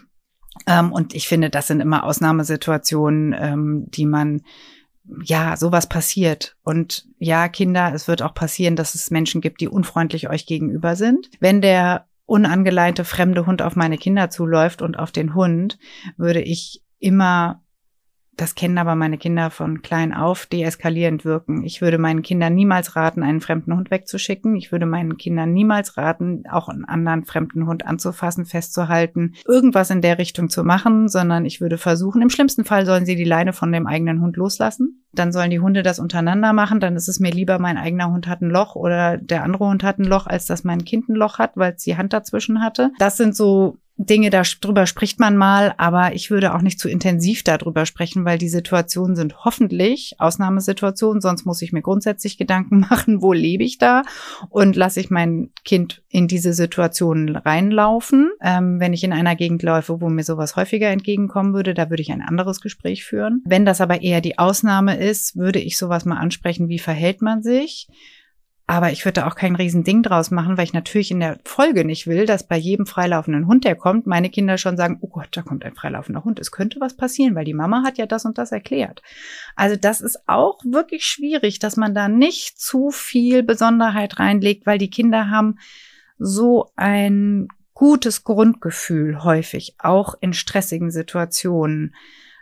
Und ich finde, das sind immer Ausnahmesituationen, die man, ja, sowas passiert. Und ja, Kinder, es wird auch passieren, dass es Menschen gibt, die unfreundlich euch gegenüber sind. Wenn der unangeleinte fremde Hund auf meine Kinder zuläuft und auf den Hund, würde ich immer, das kennen aber meine Kinder von klein auf, deeskalierend wirken. Ich würde meinen Kindern niemals raten, einen fremden Hund wegzuschicken. Ich würde meinen Kindern niemals raten, auch einen anderen fremden Hund anzufassen, festzuhalten, irgendwas in der Richtung zu machen, sondern ich würde versuchen, im schlimmsten Fall sollen sie die Leine von dem eigenen Hund loslassen. Dann sollen die Hunde das untereinander machen. Dann ist es mir lieber, mein eigener Hund hat ein Loch oder der andere Hund hat ein Loch, als dass mein Kind ein Loch hat, weil es die Hand dazwischen hatte. Das sind so Dinge, darüber spricht man mal, aber ich würde auch nicht zu intensiv darüber sprechen, weil die Situationen sind hoffentlich Ausnahmesituationen, sonst muss ich mir grundsätzlich Gedanken machen, wo lebe ich da und lasse ich mein Kind in diese Situationen reinlaufen. Wenn ich in einer Gegend laufe, wo mir sowas häufiger entgegenkommen würde, da würde ich ein anderes Gespräch führen. Wenn das aber eher die Ausnahme ist, würde ich sowas mal ansprechen, wie verhält man sich? Aber ich würde da auch kein Riesending draus machen, weil ich natürlich in der Folge nicht will, dass bei jedem freilaufenden Hund, der kommt, meine Kinder schon sagen, oh Gott, da kommt ein freilaufender Hund. Es könnte was passieren, weil die Mama hat ja das und das erklärt. Also das ist auch wirklich schwierig, dass man da nicht zu viel Besonderheit reinlegt, weil die Kinder haben so ein gutes Grundgefühl häufig, auch in stressigen Situationen,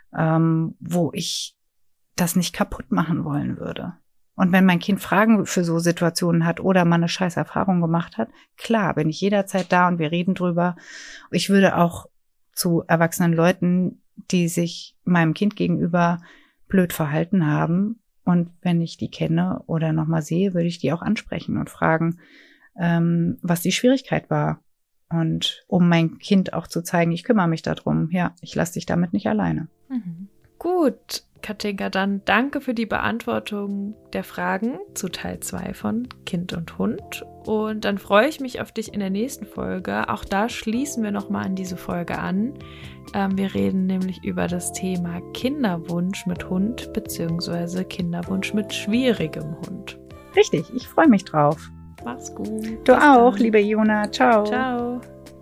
wo ich das nicht kaputt machen wollen würde. Und wenn mein Kind Fragen für so Situationen hat oder mal eine scheiß Erfahrung gemacht hat, klar, bin ich jederzeit da und wir reden drüber. Ich würde auch zu erwachsenen Leuten, die sich meinem Kind gegenüber blöd verhalten haben, und wenn ich die kenne oder nochmal sehe, würde ich die auch ansprechen und fragen, was die Schwierigkeit war. Und um mein Kind auch zu zeigen, ich kümmere mich darum. Ja, ich lasse dich damit nicht alleine. Mhm. Gut, Katinka, dann danke für die Beantwortung der Fragen zu Teil 2 von Kind und Hund. Und dann freue ich mich auf dich in der nächsten Folge. Auch da schließen wir nochmal an diese Folge an. Wir reden nämlich über das Thema Kinderwunsch mit Hund bzw. Kinderwunsch mit schwierigem Hund. Richtig, ich freue mich drauf. Mach's gut. Du auch, liebe Iona. Ciao. Ciao.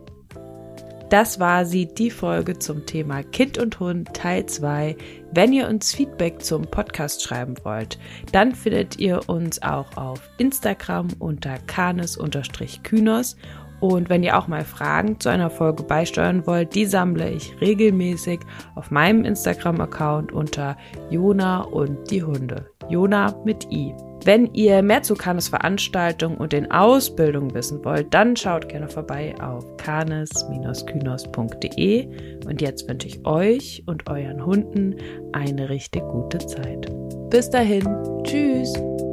Das war sie, die Folge zum Thema Kind und Hund Teil 2. Wenn ihr uns Feedback zum Podcast schreiben wollt, dann findet ihr uns auch auf Instagram unter canis_kynos. Und wenn ihr auch mal Fragen zu einer Folge beisteuern wollt, die sammle ich regelmäßig auf meinem Instagram-Account unter Jona und die Hunde. Jona mit I. Wenn ihr mehr zu Kanes Veranstaltungen und den Ausbildungen wissen wollt, dann schaut gerne vorbei auf kanes-kynos.de. Und jetzt wünsche ich euch und euren Hunden eine richtig gute Zeit. Bis dahin, tschüss!